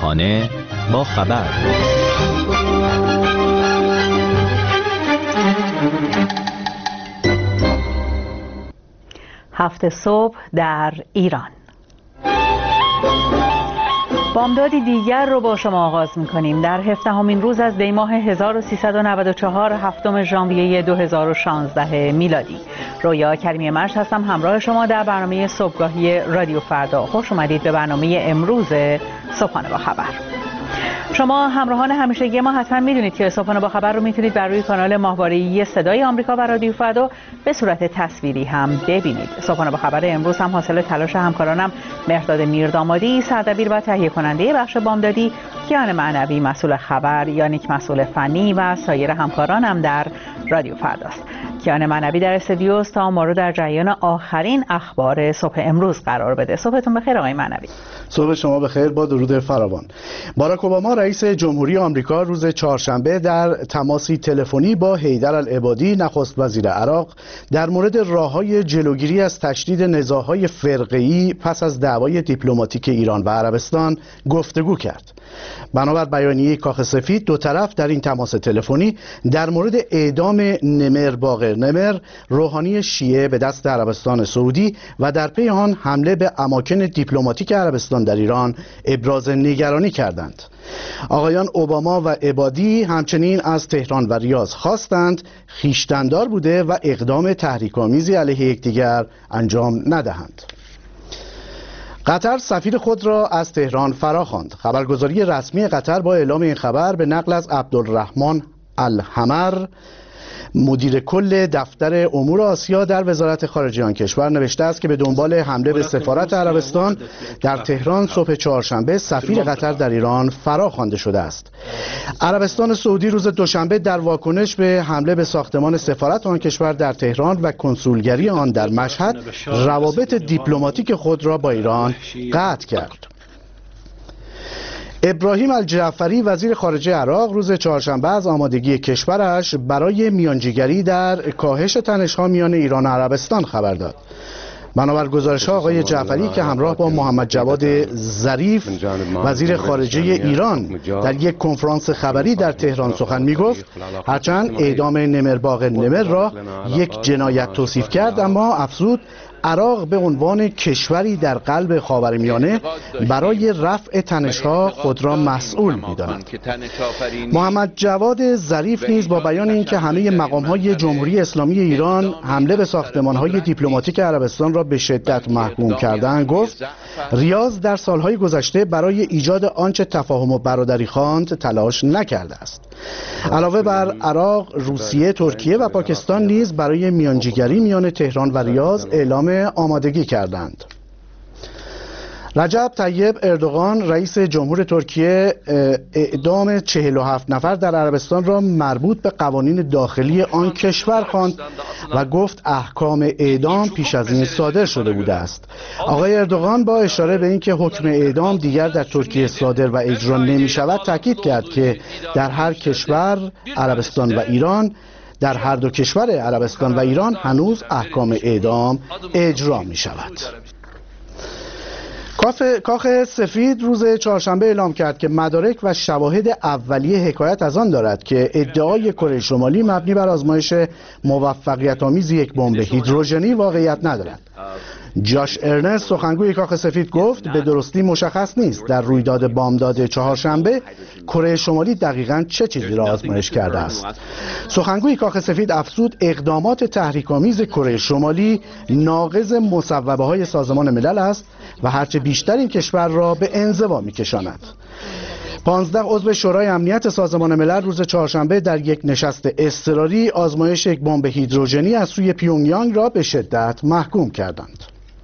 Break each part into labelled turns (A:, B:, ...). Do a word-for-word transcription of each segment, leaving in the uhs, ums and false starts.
A: صبحانه با خبر.
B: هفت صبح در ایران. بامدادی دیگر رو با شما آغاز می‌کنیم. در هفدهمین روز از دی‌ماه هزار و سیصد و نود و چهار هفتم ژانویه دو هزار و شانزده میلادی. رویا کریمی مرش هستم، همراه شما در برنامه صبحگاهی رادیو فردا. خوش اومدید به برنامه امروز صبحانه با خبر. شما همراهان همیشگی ما حتما میدونید که صبحانه با خبر رو میتونید بر روی کانال ماهواره‌ای صدای آمریکا و رادیو فردا به صورت تصویری هم ببینید. صبحانه با خبر امروز هم حاصل تلاش همکارانم مهرداد میردامادی، سردبیر و تهیه کننده بخش بامدادی، کیان معنوی مسئول خبر، یانیک مسئول فنی و سایر همکارانم در رادیو فرداست. کیان معنوی در استودیو است تا ما رو در جریان آخرین اخبار صبح امروز قرار بده. صبحتون بخیر آقای معنوی.
C: صبح شما بخیر با درود فراوان. باراک اوباما رئیس جمهوری آمریکا روز چهارشنبه در تماسی تلفنی با حیدر العبادی نخست وزیر عراق در مورد راه‌های جلوگیری از تشدید نزاع‌های فرقه‌ای پس از دعوای دیپلماتیک ایران و عربستان گفتگو کرد. بنابر بیانیه کاخ سفید، دو طرف در این تماس تلفنی در مورد اعدام نمر باقر نمر، روحانی شیعه به دست عربستان سعودی و در پی آن حمله به اماکن دیپلماتیک عربستان در ایران ابراز نگرانی کردند. آقایان اوباما و عبادی همچنین از تهران و ریاض خواستند خویشتن‌دار بوده و اقدام تحریک‌آمیزی علیه یکدیگر انجام ندهند. قطر سفیر خود را از تهران فراخواند. خبرگزاری رسمی قطر با اعلام این خبر به نقل از عبدالرحمن الحمر، مدیر کل دفتر امور آسیا در وزارت خارجه آن کشور، نوشته است که به دنبال حمله به سفارت عربستان در تهران صبح چهارشنبه سفیر قطر در ایران فراخوانده شده است. عربستان سعودی روز دوشنبه در واکنش به حمله به ساختمان سفارت آن کشور در تهران و کنسولگری آن در مشهد روابط دیپلماتیک خود را با ایران قطع کرد. ابراهیم الجعفری وزیر خارجه عراق روز چهارشنبه از آمادگی کشورش برای میانجیگری در کاهش تنش‌ها میان ایران و عربستان خبر داد. بنابر گزارش‌ها آقای جعفری که همراه با محمد جواد ظریف وزیر خارجه ایران در یک کنفرانس خبری در تهران سخن می‌گفت، هرچند اعدام نمر باقر نمر را یک جنایت توصیف کرد، اما افزود عراق به عنوان کشوری در قلب خاورمیانه برای رفع تنش‌ها خود را مسئول می‌داند. محمد جواد ظریف نیز با بیان اینکه همه مقام‌های جمهوری اسلامی ایران حمله به ساختمان‌های دیپلماتیک عربستان را به شدت محکوم کردند، گفت ریاض در سالهای گذشته برای ایجاد آنچه تفاهم و برادری خواند تلاش نکرده است. علاوه بر عراق، روسیه، ترکیه و پاکستان نیز برای میانجیگری میان تهران و ریاض اعلام آمادگی کردند. رجب طیب اردوغان رئیس جمهور ترکیه اعدام چهل و هفت نفر در عربستان را مربوط به قوانین داخلی آن کشور خواند و گفت احکام اعدام پیش از این صادر شده بوده است. آقای اردوغان با اشاره به اینکه حکم اعدام دیگر در ترکیه صادر و اجرا نمی شود تاکید کرد که در هر کشور، عربستان و ایران در هر دو کشور عربستان و ایران هنوز احکام اعدام اجرا می شود. کاخ سفید روز چهارشنبه اعلام کرد که مدارک و شواهد اولیه حکایت از آن دارد که ادعای کره شمالی مبنی بر آزمایش موفقیت آمیز یک بمب هیدروژنی واقعیت ندارد. جاش ارنست سخنگوی کاخ سفید گفت به درستی مشخص نیست در رویداد بامداد چهارشنبه کره شمالی دقیقاً چه چیزی را آزمایش کرده است. سخنگوی کاخ سفید افزود اقدامات تحریک‌آمیز کره شمالی ناقض مصوبه‌های سازمان ملل است و هرچه بیشتر این کشور را به انزوا می‌کشاند. پانزده عضو شورای امنیت سازمان ملل روز چهارشنبه در یک نشست اضطراری آزمایش یک بمب هیدروژنی از سوی پیونگیانگ را به شدت محکوم کردند.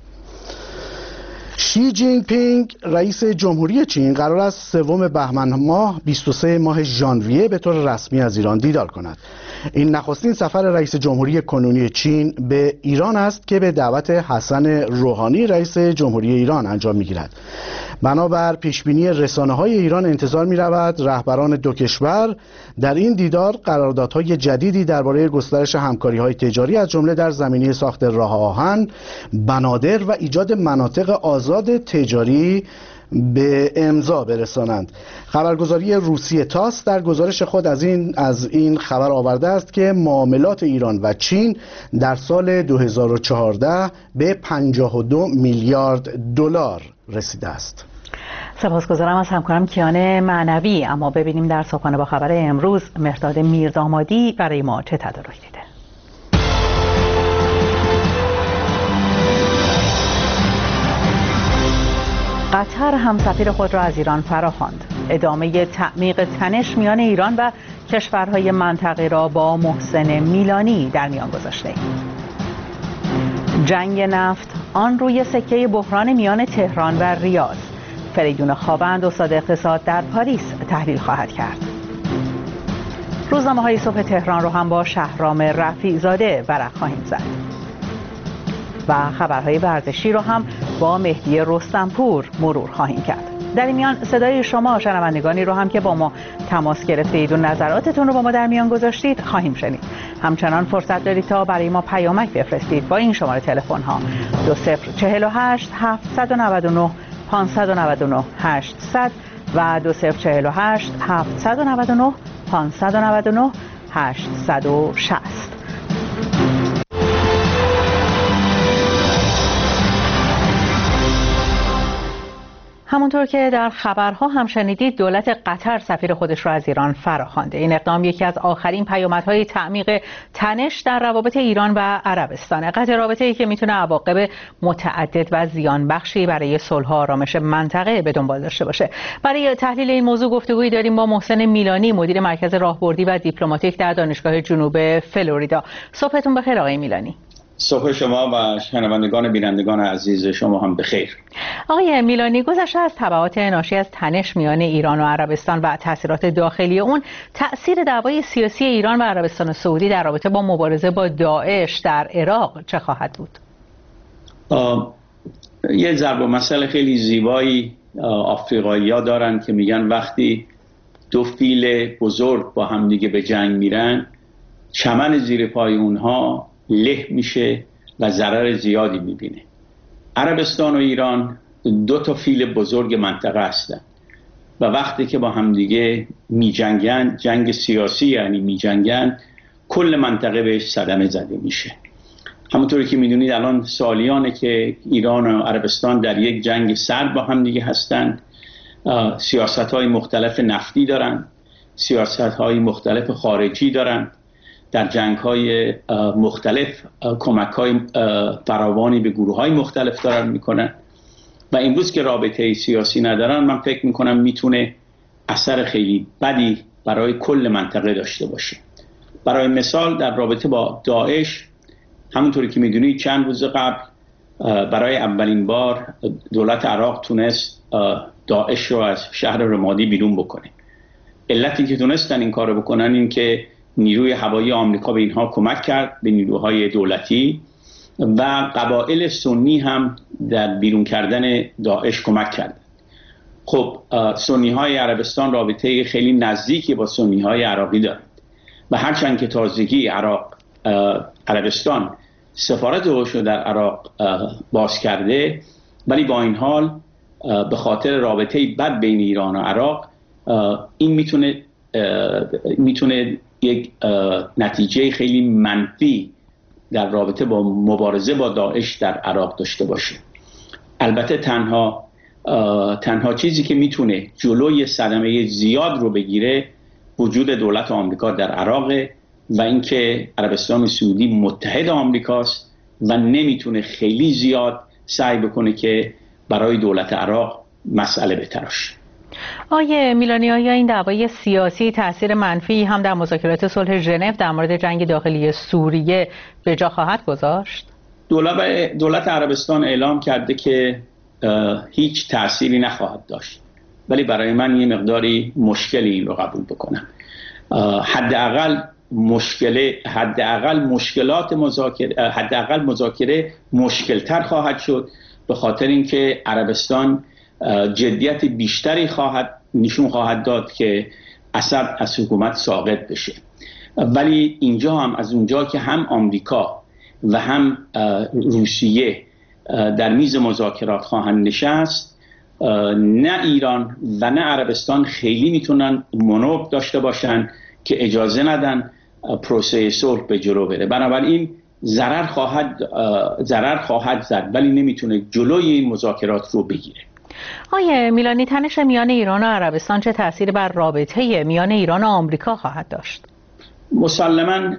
C: شی جین پینگ رئیس جمهوری چین قرار است سوم بهمن ماه بیست و سوم ماه ژانویه به طور رسمی از ایران دیدار کند. این نخستین سفر رئیس جمهوری کنونی چین به ایران است که به دعوت حسن روحانی رئیس جمهوری ایران انجام می‌گیرد. بنابر پیشبینی رسانه‌های ایران انتظار می‌رود رهبران دو کشور در این دیدار قراردادهای جدیدی درباره گسترش همکاری‌های تجاری از جمله در زمینه ساخت راه آهن، بنادر و ایجاد مناطق آزاد قرارداد تجاری به امضا برسانند. خبرگزاری روسیه تاس در گزارش خود از این از این خبر آورده است که معاملات ایران و چین در سال دو هزار و چهارده به پنجاه و دو میلیارد دلار رسیده است.
B: سپاسگزارم از همکارم کیان معنوی. اما ببینیم در صبحانه با خبر امروز مهرداد میردامادی برای ما چه تدارکی دیده. قطر همسفیر خود را از ایران فراخواند. ادامه تعمیق تنش میان ایران و کشورهای منطقه را با محسن میلانی در میان گذاشته. جنگ نفت آن روی سکه بحران میان تهران و ریاض. فریدون خوابند استاد اقتصاد در پاریس تحلیل خواهد کرد. روزنامه‌های صبح تهران رو هم با شهرام رفیع‌زاده ورق خواهیم زد و خبرهای ورزشی رو هم با مهدی رستمپور مرور خواهیم کرد. در این میان صدای شما شنوندگانی رو هم که با ما تماس گرفتید و نظراتتون رو با ما در میان گذاشتید خواهیم شنید. همچنان فرصت دارید تا برای ما پیامک بفرستید با این شماره تلفن ها دو صفر چهل و هشت هفتصد و نود و نه پانصد و نود و نه هشتصد و دو صفر چهل و هشت هفتصد و نود و نه پانصد و نود و نه هشتصد و شصت. همونطور که در خبرها هم شنیدید دولت قطر سفیر خودش را از ایران فراخوانده. این اقدام یکی از آخرین پیامدهای تعمیق تنش در روابط ایران و عربستان. قطع رابطه‌ای که میتونه عواقب متعدد و زیان بخشی برای صلح و آرامش منطقه به دنبال داشته باشه. برای تحلیل این موضوع گفتگویی داریم با محسن میلانی، مدیر مرکز راهبردی و دیپلماتیک در دانشگاه جنوب فلوریدا. صبحتون بخیر آقای میلانی.
A: صبح شما و شنوندگان بینندگان عزیز شما هم بخیر.
B: آقای میلانی، گذشته از تبعات ناشی از تنش میان ایران و عربستان و تاثیرات داخلی اون، تأثیر دعوای سیاسی ایران و عربستان سعودی در رابطه با مبارزه با داعش در عراق چه خواهد بود؟
A: یه ضرب المثل خیلی زیبایی آفریقایی‌ها دارن که میگن وقتی دو فیل بزرگ با هم دیگه به جنگ میرن، چمن زیر پای اونها له میشه و ضرر زیادی میبینه. عربستان و ایران دو تا فیل بزرگ منطقه هستن و وقتی که با همدیگه میجنگن، جنگ سیاسی یعنی میجنگن، کل منطقه بهش صدمه زده میشه. همونطوری که میدونید الان سالیانه که ایران و عربستان در یک جنگ سرد با همدیگه هستن. سیاست‌های مختلف نفتی دارن، سیاست‌های مختلف خارجی دارن، در جنگ‌های مختلف کمک‌های فراوانی به گروه‌های مختلف دارن میکنن و امروز که رابطه سیاسی ندارن، من فکر میکنم میتونه اثر خیلی بدی برای کل منطقه داشته باشه. برای مثال در رابطه با داعش، همونطوری که میدونید چند روز قبل برای اولین بار دولت عراق تونست داعش رو از شهر رمادی بیرون بکنه. علتی که تونستن این کارو بکنن این که نیروی هوایی آمریکا به اینها کمک کرد، به نیروهای دولتی، و قبایل سنی هم در بیرون کردن داعش کمک کردند. خب سنی های عربستان رابطه خیلی نزدیکی با سنی های عراقی دارند و هرچند که تازگی عراق عربستان سفارت خودش رو در عراق باز کرده، ولی با این حال به خاطر رابطه بد بین ایران و عراق این میتونه میتونه یک نتیجه خیلی منفی در رابطه با مبارزه با داعش در عراق داشته باشه. البته تنها تنها چیزی که میتونه جلوی صدمه زیاد رو بگیره وجود دولت آمریکا در عراق و اینکه عربستان سعودی متحد آمریکاست و نمیتونه خیلی زیاد سعی بکنه که برای دولت عراق مسئله بتراشه.
B: آیه میلانی، آیا این دعوای سیاسی تأثیر منفی هم در مذاکرات صلح ژنو در مورد جنگ داخلی سوریه به جا خواهد گذاشت؟
A: دولت دولت عربستان اعلام کرده که هیچ تأثیری نخواهد داشت، ولی برای من یه مقداری مشکلی این رو قبول بکنم. حداقل مشکل حداقل مشکلات مذاکره حداقل مذاکره مشکل‌تر خواهد شد، به خاطر اینکه عربستان جدیت بیشتری خواهد نشون خواهد داد که اسد از حکومت ساقط بشه. ولی اینجا هم از اونجا که هم آمریکا و هم روسیه در میز مذاکرات خواهند نشست، نه ایران و نه عربستان خیلی میتونن مونوب داشته باشن که اجازه ندن پروسه صلح به جلو بره. بنابراین ضرر خواهد ضرر خواهد زد ولی نمیتونه جلوی این مذاکرات رو بگیره.
B: آقای میلانی، تنش میان ایران و عربستان چه تأثیری بر رابطه میان ایران و آمریکا خواهد داشت؟
A: مسلماً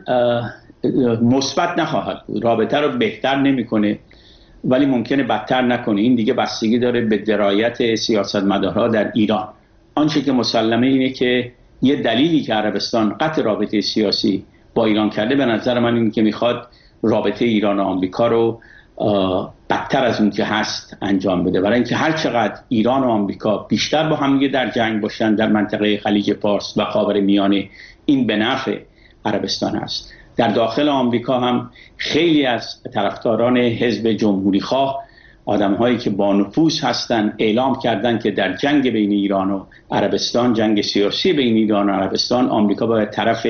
A: مثبت نخواهد بود. رابطه رو بهتر نمیکنه ولی ممکنه بدتر نکنه. این دیگه بستگی داره به درایت سیاستمدارها در ایران. آنچه که مسلمه اینه که یه دلیلی که عربستان قطع رابطه سیاسی با ایران کرده به نظر من این که میخواد رابطه ایران و آمریکا رو بدتر از اون که هست انجام بده، برای اینکه هر چقدر ایران و آمریکا بیشتر با هم در جنگ باشن در منطقه خلیج فارس و خاورمیانه، این به نفع عربستان است. در داخل آمریکا هم خیلی از طرفداران حزب جمهوری خواه، آدم‌هایی که با نفوذ هستند، اعلام کردند که در جنگ بین ایران و عربستان، جنگ سیاسی بین ایران و عربستان، آمریکا باید طرف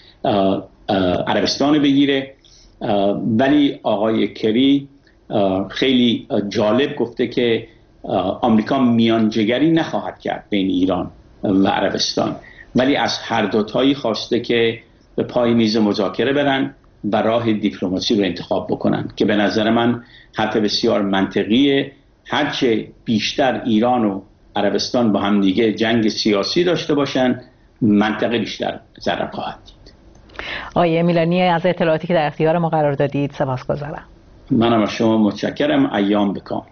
A: عربستان بگیره. ولی آقای کری خیلی جالب گفته که آمریکا میانجیگری نخواهد کرد بین ایران و عربستان، ولی از هر دوتایی خواسته که به پای میز مذاکره برن و راه دیپلماسی رو انتخاب بکنن که به نظر من حرف بسیار منطقیه. هرچه بیشتر ایران و عربستان با هم دیگه جنگ سیاسی داشته باشن، منطقه بیشتر ضرر خواهد دید.
B: آقای میلانی، از اطلاعاتی که در اختیار ما قرار دادید سپاسگزارم.
A: منم از شما متشکرم. ایام بکام.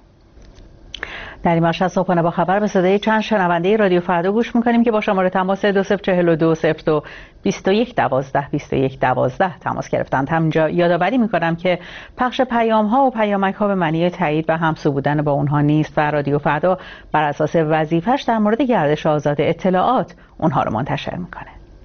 B: در این بخش از صبحانه با خبر به صدای چند شنونده رادیو فردا گوش میکنیم که با شماره تماس دو صفر چهل و دو صفر دو بیست و یک دوازده بیست و یک دوازده تماس گرفتند. همینجا یادآوری میکنم که پخش پیام ها و پیامک ها به معنی تایید و همسو بودن با اونها نیست و رادیو فردا بر اساس وظیفش در مورد گردش آزاد اطلاعات اونها رو منتشر میکنه.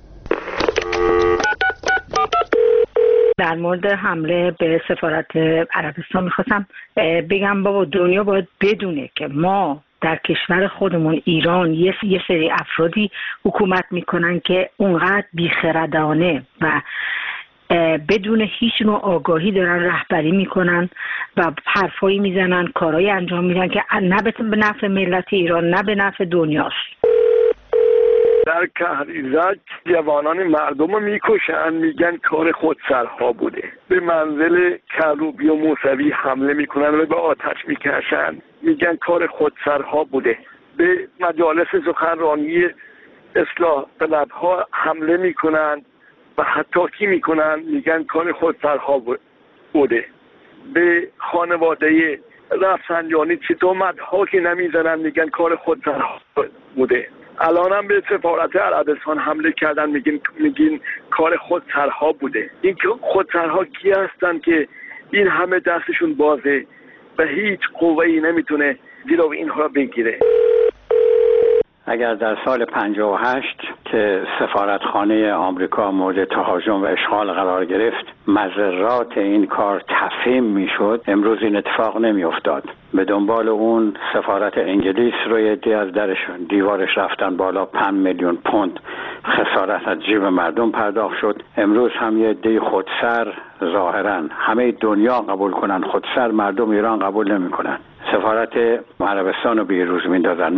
D: در مورد حمله به سفارت عربستان میخواستم بگم بابا دنیا باید بدونه که ما در کشور خودمون ایران یه یه سری افرادی حکومت میکنن که اونقدر بیخردانه و بدون هیچ نوع آگاهی دارن رهبری میکنن و حرفایی میزنن، کارهایی انجام میدن که نه به نفع ملت ایران نه به نفع دنیاست.
E: در کهریزک جوانان مردم رو میکشن، میگن کار خودسرها بوده. به منزل کروبی و موسوی حمله میکنن و به آتش میکشن، میگن کار خودسرها بوده. به مجالس سخنرانی اصلاح طلبها حمله میکنن و حتی میکنن، میگن کار خودسرها بوده. به خانواده رفسنجانی چه تهمت‌ها که نمیزنن، میگن کار خودسرها بوده. الان هم به سفارت عربستان حمله کردن، میگین میگین کار خودسرها بوده. این خودسرها کی هستن که این همه دستشون بازه و هیچ قوه‌ای نمیتونه جلوی اینها را بگیره؟
F: اگر در سال پنجاه و هشت که سفارتخانه آمریکا مورد تهاجم و اشغال قرار گرفت مضرات این کار تفهیم میشد، امروز این اتفاق نمی افتاد. به دنبال اون سفارت انگلیس روی عده‌ای از درش دیوارش رفتن بالا، پنج میلیون پوند خسارت از جیب مردم پرداخت شد. امروز هم یه عده خودسر ظاهرا همه دنیا قبول کنن، خودسر مردم ایران قبول نمیکنن. سفارت عربستان رو به روز میندازن.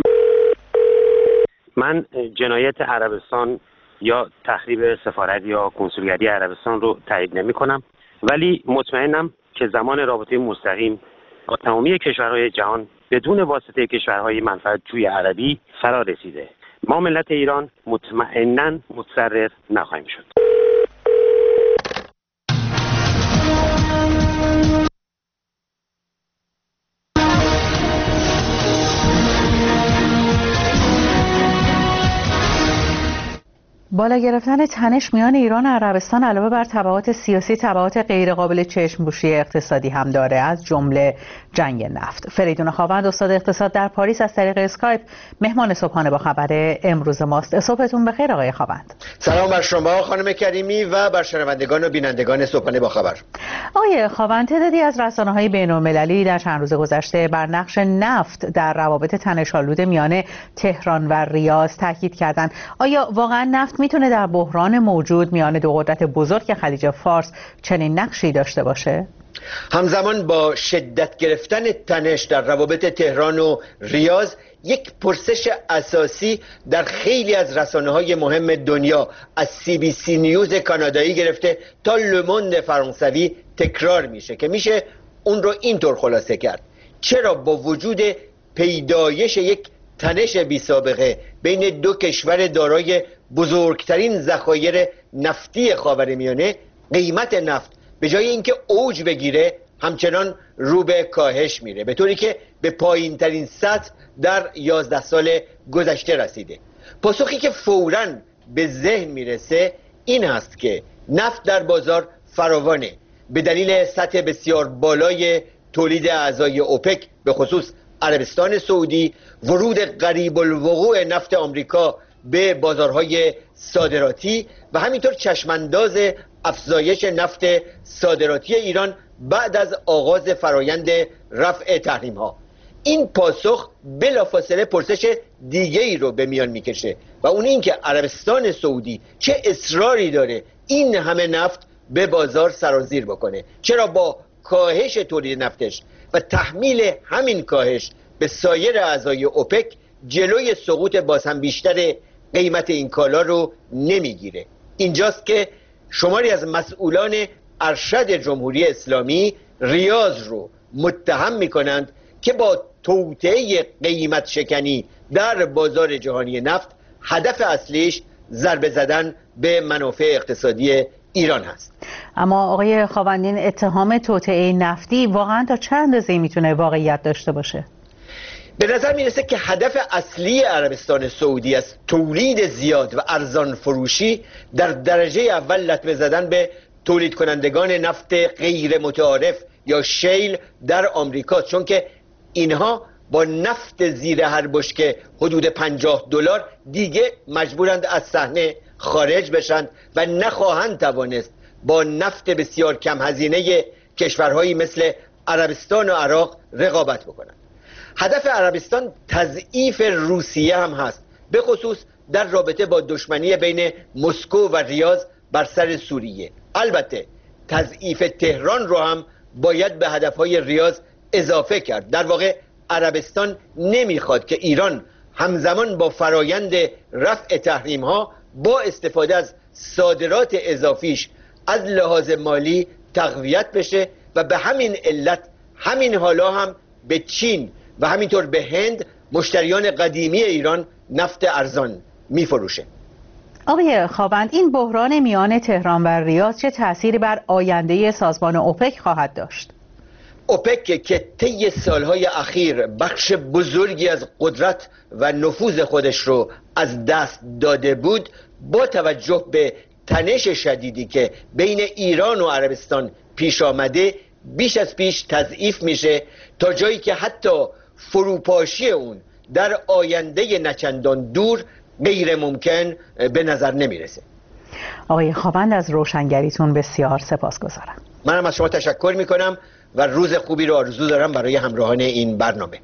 G: من جنایت عربستان یا تخریب سفارت یا کنسولگری عربستان رو تایید نمی کنم، ولی مطمئنم که زمان رابطه مستقیم با تمامی کشورهای جهان بدون واسطه کشورهای منفعت جوی عربی فرا رسیده. ما ملت ایران مطمئناً متضرر نخواهیم شد.
B: بالا گرفتن تنش میان ایران و عربستان علاوه بر تبعات سیاسی، تبعات غیرقابل چشم‌پوشی اقتصادی هم داره، از جمله جنگ نفت. فریدون خاوند، استاد اقتصاد در پاریس، از طریق اسکایپ مهمان صبحانه با خبر امروز ماست. صبحتون بخیر آقای خاوند.
H: سلام بر شما خانم کریمی و بر شنوندگان و بینندگان صبحانه با خبر.
B: آقای خاوند، تعدادی از رسانه‌های بین‌المللی در چند روز گذشته بر نقش نفت در روابط تنش‌آلود میان تهران و ریاض تاکید کردند. آیا واقعا نفت میتونه در بحران موجود میان دو قدرت بزرگ خلیج فارس چنین نقشی داشته باشه؟
H: همزمان با شدت گرفتن تنش در روابط تهران و ریاض، یک پرسش اساسی در خیلی از رسانه‌های مهم دنیا از سی بی سی نیوز کانادایی گرفته تا لوموند فرانسوی تکرار میشه که میشه اون رو اینطور خلاصه کرد: چرا با وجود پیدایش یک تنش بی سابقه بین دو کشور دارای بزرگترین ذخایر نفتی خاورمیانه، قیمت نفت به جای اینکه اوج بگیره همچنان رو به کاهش میره، به طوری که به پایین ترین سطح در یازده سال گذشته رسیده؟ پاسخی که فوراً به ذهن میرسه این است که نفت در بازار فراوانه به دلیل سطح بسیار بالای تولید اعضای اوپک، به خصوص عربستان سعودی، ورود قریب الوقوع نفت آمریکا به بازارهای صادراتی و همینطور چشمانداز افزایش نفت صادراتی ایران بعد از آغاز فرایند رفع تحریم ها. این پاسخ بلافاصله پرسش دیگه ای رو به میان میکشه و اون این که عربستان سعودی چه اصراری داره این همه نفت به بازار سرازیر بکنه؟ چرا با کاهش تولید نفتش و تحمیل همین کاهش به سایر اعضای اوپک جلوی سقوط باز هم بیشتر قیمت این کالا رو نمیگیره؟ اینجاست که شماری از مسئولان ارشد جمهوری اسلامی ریاض رو متهم میکنند که با توطئه قیمت شکنی در بازار جهانی نفت هدف اصلیش ضربه زدن به منافع اقتصادی ایران هست.
B: اما آقای خاوندین، اتهام توطئه نفتی واقعا تا چند اندازه میتونه واقعیت داشته باشه؟
H: به نظر میرسه که هدف اصلی عربستان سعودی از تولید زیاد و ارزان فروشی در درجه اول لطمه زدن به تولید کنندگان نفت غیر متعارف یا شیل در آمریکا، چون که اینها با نفت زیر هر بشکه حدود پنجاه دلار دیگه مجبورند از صحنه خارج بشند و نخواهند توانست با نفت بسیار کم هزینه کشورهایی مثل عربستان و عراق رقابت بکنند. هدف عربستان تضعیف روسیه هم هست، به خصوص در رابطه با دشمنی بین مسکو و ریاض بر سر سوریه. البته تضعیف تهران رو هم باید به هدفهای ریاض اضافه کرد. در واقع عربستان نمیخواد که ایران همزمان با فرایند رفع تحریم ها با استفاده از صادرات اضافیش از لحاظ مالی تقویت بشه و به همین علت همین حالا هم به چین و همینطور به هند مشتریان قدیمی ایران نفت ارزان میفروشه.
B: آقای خاوند، این بحران میان تهران و ریاض چه تأثیری بر آینده سازمان اوپک خواهد داشت؟
H: اوپک که طی سالهای اخیر بخش بزرگی از قدرت و نفوذ خودش رو از دست داده بود، با توجه به تنش شدیدی که بین ایران و عربستان پیش آمده بیش از پیش تضعیف میشه تا جایی که حتی فروپاشی اون در آینده نچندان دور غیر ممکن به نظر نمیرسه.
B: آقای خاوند، از روشنگریتون بسیار سپاسگزارم.
H: منم از شما تشکر میکنم و روز خوبی رو آرزو دارم برای همراهان این برنامه.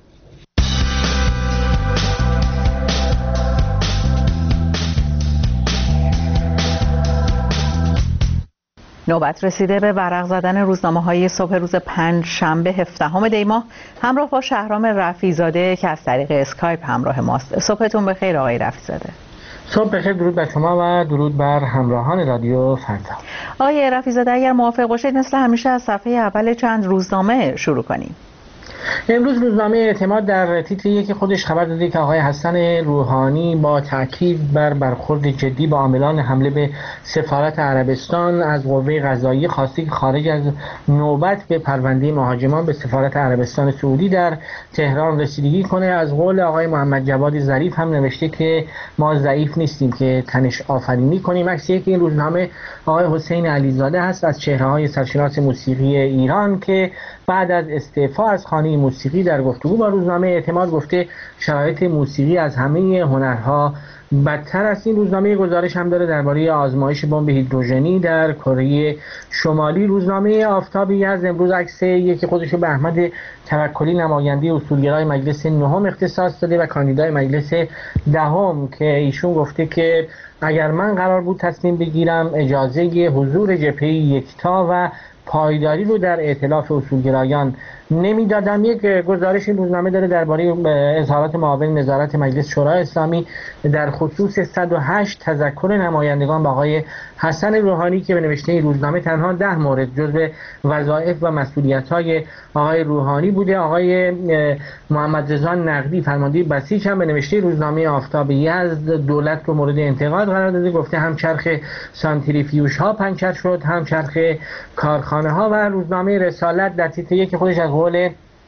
B: نوبت رسیده به ورق زدن روزنامه‌های صبح روز پنج شنبه هفدهم دی ماه همراه با شهرام رفیع‌زاده که از طریق اسکایپ همراه ماست. صبحتون بخیر آقای رفیع‌زاده.
I: صبح بخیر، درود بر شما و درود بر همراهان رادیو فردا.
B: آقای رفیع‌زاده، اگر موافق باشید مثل همیشه از صفحه اول چند روزنامه شروع کنیم.
I: امروز روزنامه اعتماد در تیتر یک خودش خبر داده که آقای حسن روحانی با تاکید بر برخورد جدی با عاملان حمله به سفارت عربستان از قوه قضاییه خواسته که خارج از نوبت به پرونده مهاجمان به سفارت عربستان سعودی در تهران رسیدگی کنه. از قول آقای محمد جواد ظریف هم نوشته که ما ضعیف نیستیم که تنش آفرینی کنیم. عکس یک این روزنامه آقای حسین علیزاده هست از چهره‌های سرشناس موسیقی ایران که بعد از استعفا از خانه موسیقی در گفتگو با روزنامه اعتماد گفته شرایط موسیقی از همه هنرها بدتر است. این روزنامه گزارش هم داره درباره آزمایش بمب هیدروژنی در کره شمالی. روزنامه آفتاب یزد امروز عکس یکی خودشو به احمد توکلی نماینده اصولگرای مجلس نهم اختصاص داده و کاندیدای مجلس دهم که ایشون گفته که اگر من قرار بود تصمیم بگیرم اجازه حضور جبهه یکتا و پایداری رو در ائتلاف اصولگرایان نمیدادم. یک گزارش روزنامه داره درباره اظهارات معاون نظارت مجلس شورای اسلامی در خصوص صد و هشت تذکر نمایندگان با آقای حسن روحانی که به نوشته این روزنامه تنها ده مورد جزو وظایف و مسئولیت‌های آقای روحانی بوده. آقای محمد رضا نقدی فرمانده بسیج هم به نوشته روزنامه آفتاب یزد دولت رو مورد انتقاد قرار داده، گفته هم چرخ سانتریفیوژ ها پنچر شد، هم چرخ کارخانه ها. و روزنامه رسالت در تیتر یک خودش از قول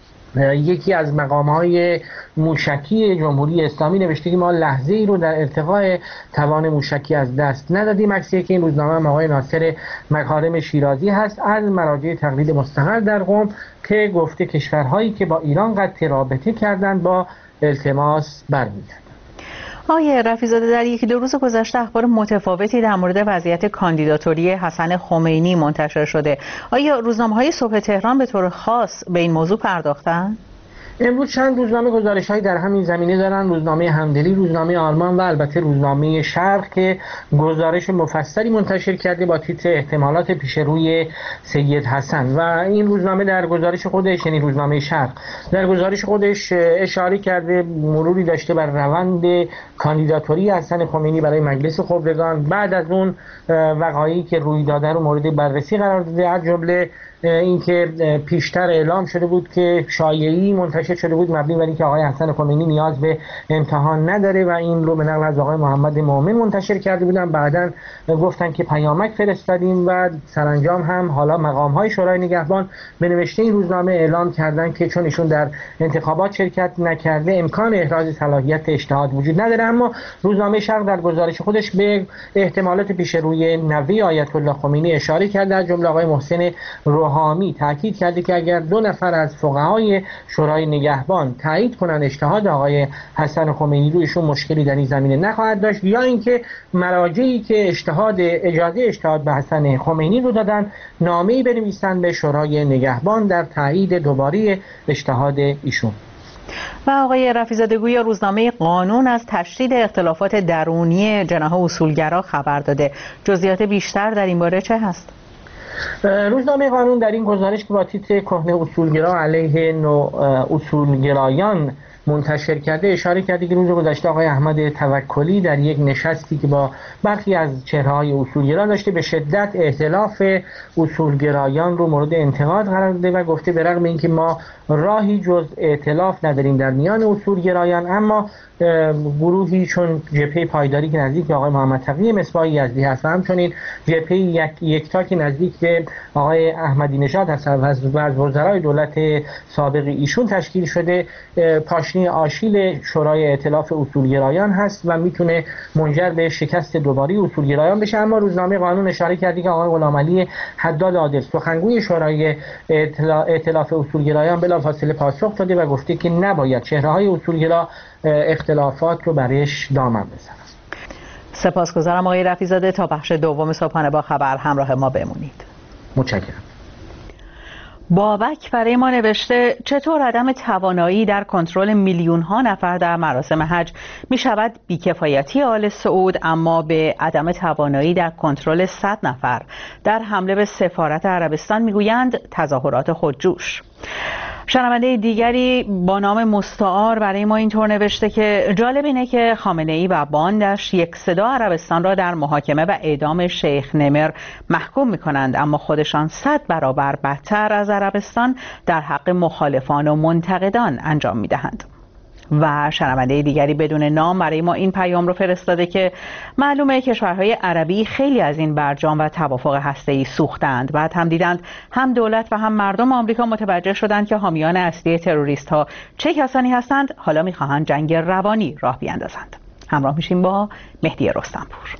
I: یکی از مقام‌های موشکی جمهوری اسلامی نوشته که ما لحظه ای رو در ارتقاء توان موشکی از دست ندادیم. عکسی که این روزنامه آقای ناصر مکارم شیرازی هست از مراجع تقلید مستقل در قم که گفته کشورهایی که با ایران قطع رابطه کردند با التماس برمی‌گردند.
B: آقای رفیع‌زاده، در یکی دو روز گذشته اخبار متفاوتی در مورد وضعیت کاندیداتوری حسن خمینی منتشر شده. آیا روزنامه‌های صبح تهران به طور خاص به این موضوع پرداختند؟
I: امروز چند روزنامه گزارش‌هایی در همین زمینه دارن، روزنامه همدلی، روزنامه آلمان و البته روزنامه شرق که گزارش مفصلی منتشر کرده با تیتر احتمالات پیش روی سید حسن. و این روزنامه در گزارش خودش، یعنی روزنامه شرق، در گزارش خودش اشاره کرده، مروری داشته بر روند کاندیداتوری حسن خمینی برای مجلس خبرگان بعد از اون وقایعی که روی داده رو مورد بررسی قرار داده، از جمله اینکه پیشتر اعلام شده بود که شایعی منتشر شده بود مبنی بر اینکه آقای حسن خمینی نیاز به امتحان نداره و این رو به نقل از آقای محمد مومن منتشر کرده بودن. بعداً گفتن که پیامک فرستادیم و سرانجام هم حالا مقام‌های شورای نگهبان به نوشته این روزنامه اعلام کردن که چون ایشون در انتخابات شرکت نکرده امکان احراز صلاحیت اجتهاد وجود نداره. اما روزنامه شرق در گزارش خودش به احتمالات پیش روی نوه آیت الله خمینی اشاره کرده، از جمله آقای محسن روحانی تاکید کرده که اگر دو نفر از فقهای شورای نگهبان تایید کنند اجتهاد آقای حسن خمینی رو، ایشون مشکلی در این زمینه نخواهد داشت، یا اینکه مراجعی که اجتهاد اجازه اجتهاد به حسن خمینی رو دادن نامه‌ای بنویسند به شورای نگهبان در تایید دوباره اجتهاد ایشون.
B: و آقای رفیع‌زاده گویا روزنامه قانون از تشدید اختلافات درونی جناح اصولگرا خبر داده. جزئیات بیشتر در این باره چه هست؟
I: روزنامه قانون در این گزارش که با تیتر کهنه اصولگرا علیه نو اصولگرایان منتشر کرده اشاره کرده که روز گذشته آقای احمد توکلی در یک نشستی که با برخی از چهره‌های اصولگرا داشته به شدت ائتلاف اصولگرایان رو مورد انتقاد قرار داده و گفته به رغم اینکه ما راهی جز ائتلاف نداریم در میان اصولگرایان، اما گروهی چون جبهه پایداری که نزدیک به آقای محمد تقی مصباح یزدی هست و همچنین جبهه یک یکتا که نزدیک به آقای احمدی نژاد هست و از وزرای دولت سابق ایشون تشکیل شده، پاشنی آشیل شورای ائتلاف اصولگرایان هست و میتونه منجر به شکست دوباره اصولگرایان بشه. اما روزنامه قانون اشاره کرده که آقای غلامعلی حداد عادل سخنگوی شورای ائتلاف اصولگرایان بلافاصله پاسخ داده و گفته که نباید چهره‌های اصولگرا اختلافات رو برایش دامن بزنن.
B: سپاسگزارم آقای رفیع‌زاده. تا بخش دوم صبحانه با خبر همراه ما بمونید.
I: متشکرم.
B: بابک برای ما نوشته چطور عدم توانایی در کنترل میلیون ها نفر در مراسم حج می شود بیکفایتی آل سعود، اما به عدم توانایی در کنترل صد نفر در حمله به سفارت عربستان می گویند تظاهرات خودجوش. شنونده دیگری با نام مستعار برای ما اینطور نوشته که جالب اینه که خامنه‌ای و باندش یک صدا عربستان را در محاکمه و اعدام شیخ نمر محکوم می‌کنند، اما خودشان صد برابر بدتر از عربستان در حق مخالفان و منتقدان انجام می‌دهند. و شنونده دیگری بدون نام برای ما این پیام رو فرستاده که معلومه کشورهای عربی خیلی از این برجام و توافق هسته‌ای سوختند. بعد هم دیدند هم دولت و هم مردم آمریکا متوجه شدند که حامیان اصلی تروریست ها چه کسانی هستند، حالا میخواهند جنگ روانی راه بیاندازند. همراه میشیم با مهدی رستمپور.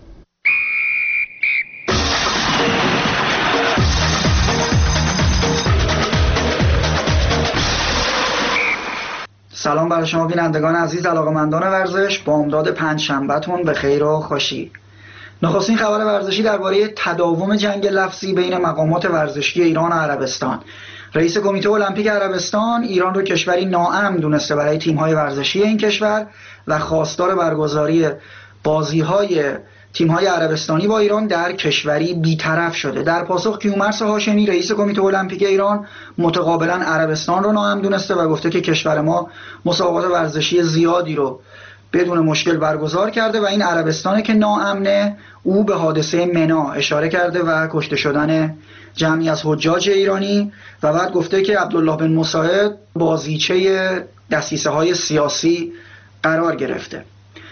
J: سلام برای شما بینندگان عزیز، علاقه‌مندان ورزش، بامداد پنجشنبه‌تون به خیر و خوشی. نخستین خبر ورزشی درباره تداوم جنگ لفظی بین مقامات ورزشی ایران و عربستان. رئیس کمیته المپیک عربستان ایران رو کشوری ناامن دونسته برای تیم‌های ورزشی این کشور و خواستار برگزاری بازی‌های تیم‌های عربستانی با ایران در کشوری بی‌طرف شده. در پاسخ کیومرث هاشمی رئیس کمیته المپیک ایران متقابلا عربستان رو ناامن دونسته و گفته که کشور ما مسابقات ورزشی زیادی رو بدون مشکل برگزار کرده و این عربستانه که ناامنه. او به حادثه منا اشاره کرده و کشته شدن جمعی از حجاج ایرانی و بعد گفته که عبدالله بن مساعد بازیچه دسیسه‌های سیاسی قرار گرفته.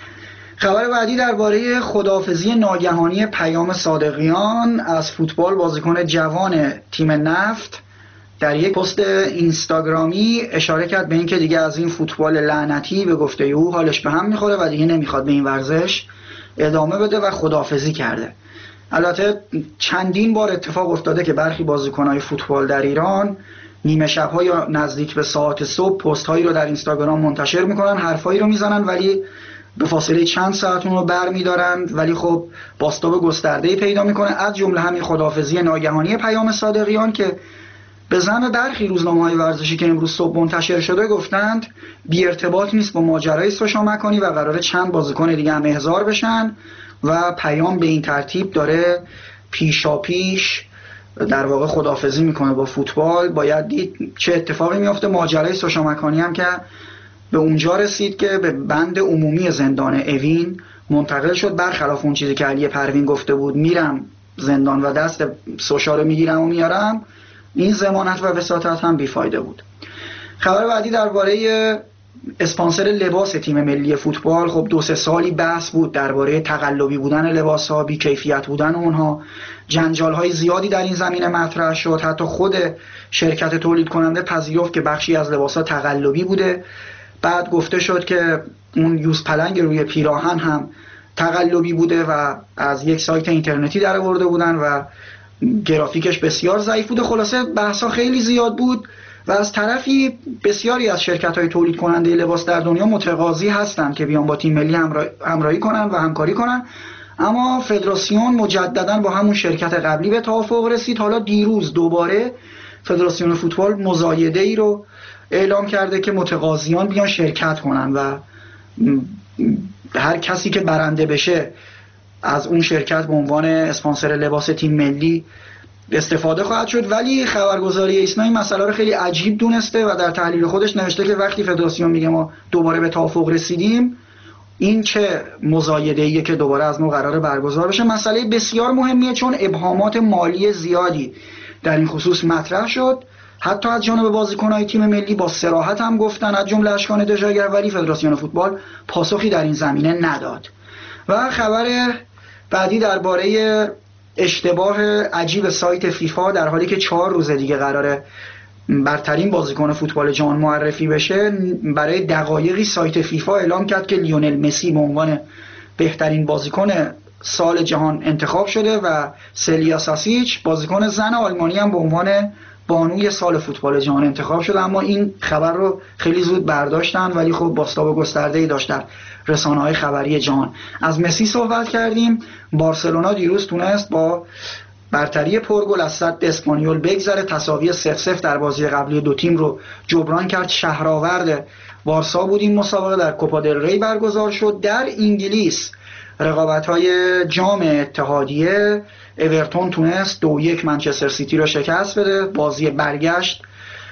J: خبر بعدی درباره خداحافظی ناگهانی پیام صادقیان از فوتبال، بازیکن جوان تیم نفت، در یک پست اینستاگرامی اشاره کرد به اینکه دیگه از این فوتبال لعنتی به گفته او حالش به هم میخوره و دیگه نمیخواد به این ورزش ادامه بده و خداحافظی کرده. البته چندین بار اتفاق افتاده که برخی بازیکن‌های فوتبال در ایران نیمه شب‌ها یا نزدیک به ساعت صبح پست‌هایی رو در اینستاگرام منتشر میکنن، حرفایی رو میزنن ولی به فاصله چند ساعت اون رو برمی‌دارن، ولی خب بازتاب گسترده‌ای پیدا میکنه. از جمله همین خداحافظی ناگهانی پیام صادقیان که به زعم برخی روزنامه‌های ورزشی که امروز صبح منتشر شده گفتند بی ارتباط نیست با ماجرای سوشا مکانی و قراره چند بازیکن دیگه هم احضار بشن و پیام به این ترتیب داره پیشاپیش در واقع خداحافظی میکنه با فوتبال. باید دید چه اتفاقی میفته. ماجرای سوشا مکانی هم که به اونجا رسید که به بند عمومی زندان اوین منتقل شد، برخلاف اون چیزی که علی پروین گفته بود میرم زندان و دست سوشا رو میگیرم و میارم، این ضمانت و وساطت هم بیفایده بود. خبر بعدی درباره اسپانسر لباس تیم ملی فوتبال. خب دو سه سالی بحث بود درباره تقلبی بودن لباس‌ها، بی کیفیت بودن اونها، جنجال‌های زیادی در این زمینه مطرح شد. حتی خود شرکت تولید کننده پذیرفت که بخشی از لباس‌ها تقلبی بوده. بعد گفته شد که اون یوز پلنگ روی پیراهن هم تقلبی بوده و از یک سایت اینترنتی درآورده بودن و گرافیکش بسیار ضعیف بوده. خلاصه بحثا خیلی زیاد بود و از طرفی بسیاری از شرکت‌های تولید کننده لباس در دنیا متقاضی هستند که بیان با تیم ملی همراهی کنن و همکاری کنن، اما فدراسیون مجددا با همون شرکت قبلی به توافق رسید. حالا دیروز دوباره فدراسیون فوتبال مزایده ای رو اعلام کرده که متقاضیان بیان شرکت کنن و هر کسی که برنده بشه از اون شرکت به عنوان اسپانسر لباس تیم ملی استفاده خواهد شد. ولی خبرگزاری ایسنا این مسئله رو خیلی عجیب دونسته و در تحلیل خودش نوشته که وقتی فدراسیون میگه ما دوباره به توافق رسیدیم، این چه مزایده‌ایه که دوباره از نو قراره برگزار بشه. مسئله بسیار مهمیه چون ابهامات مالی زیادی در این خصوص مطرح شد، حتی از جانب بازیکن‌های تیم ملی با صراحت هم گفتن، از جمله اشکان دژاگر، ولی فدراسیون فوتبال پاسخی در این زمینه نداد. و خبر بعدی درباره اشتباه عجیب سایت فیفا، در حالی که چهار روز دیگه قراره برترین بازیکن فوتبال جهان معرفی بشه، برای دقایقی سایت فیفا اعلام کرد که لیونل مسی به عنوان بهترین بازیکن سال جهان انتخاب شده و سلیا ساسیچ بازیکن زن آلمانی هم به عنوان بانوی سال فوتبال جهان انتخاب شده. اما این خبر رو خیلی زود برداشتن، ولی خب بازتاب گسترده‌ای داشت در رسانه‌های خبری جهان. از مسی صحبت کردیم. بارسلونا دیروز تونست با برتری پرگل از صد اسپانیول بگذره، تساوی صفر صفر در بازی قبلی دو تیم رو جبران کرد. شهرآورد وارسا بود این مسابقه، در کوپا دل ری برگزار شد. در انگلیس رقابت‌های جام اتحادیه، اورتون تونست دو یک منچستر سیتی رو شکست بده. بازی برگشت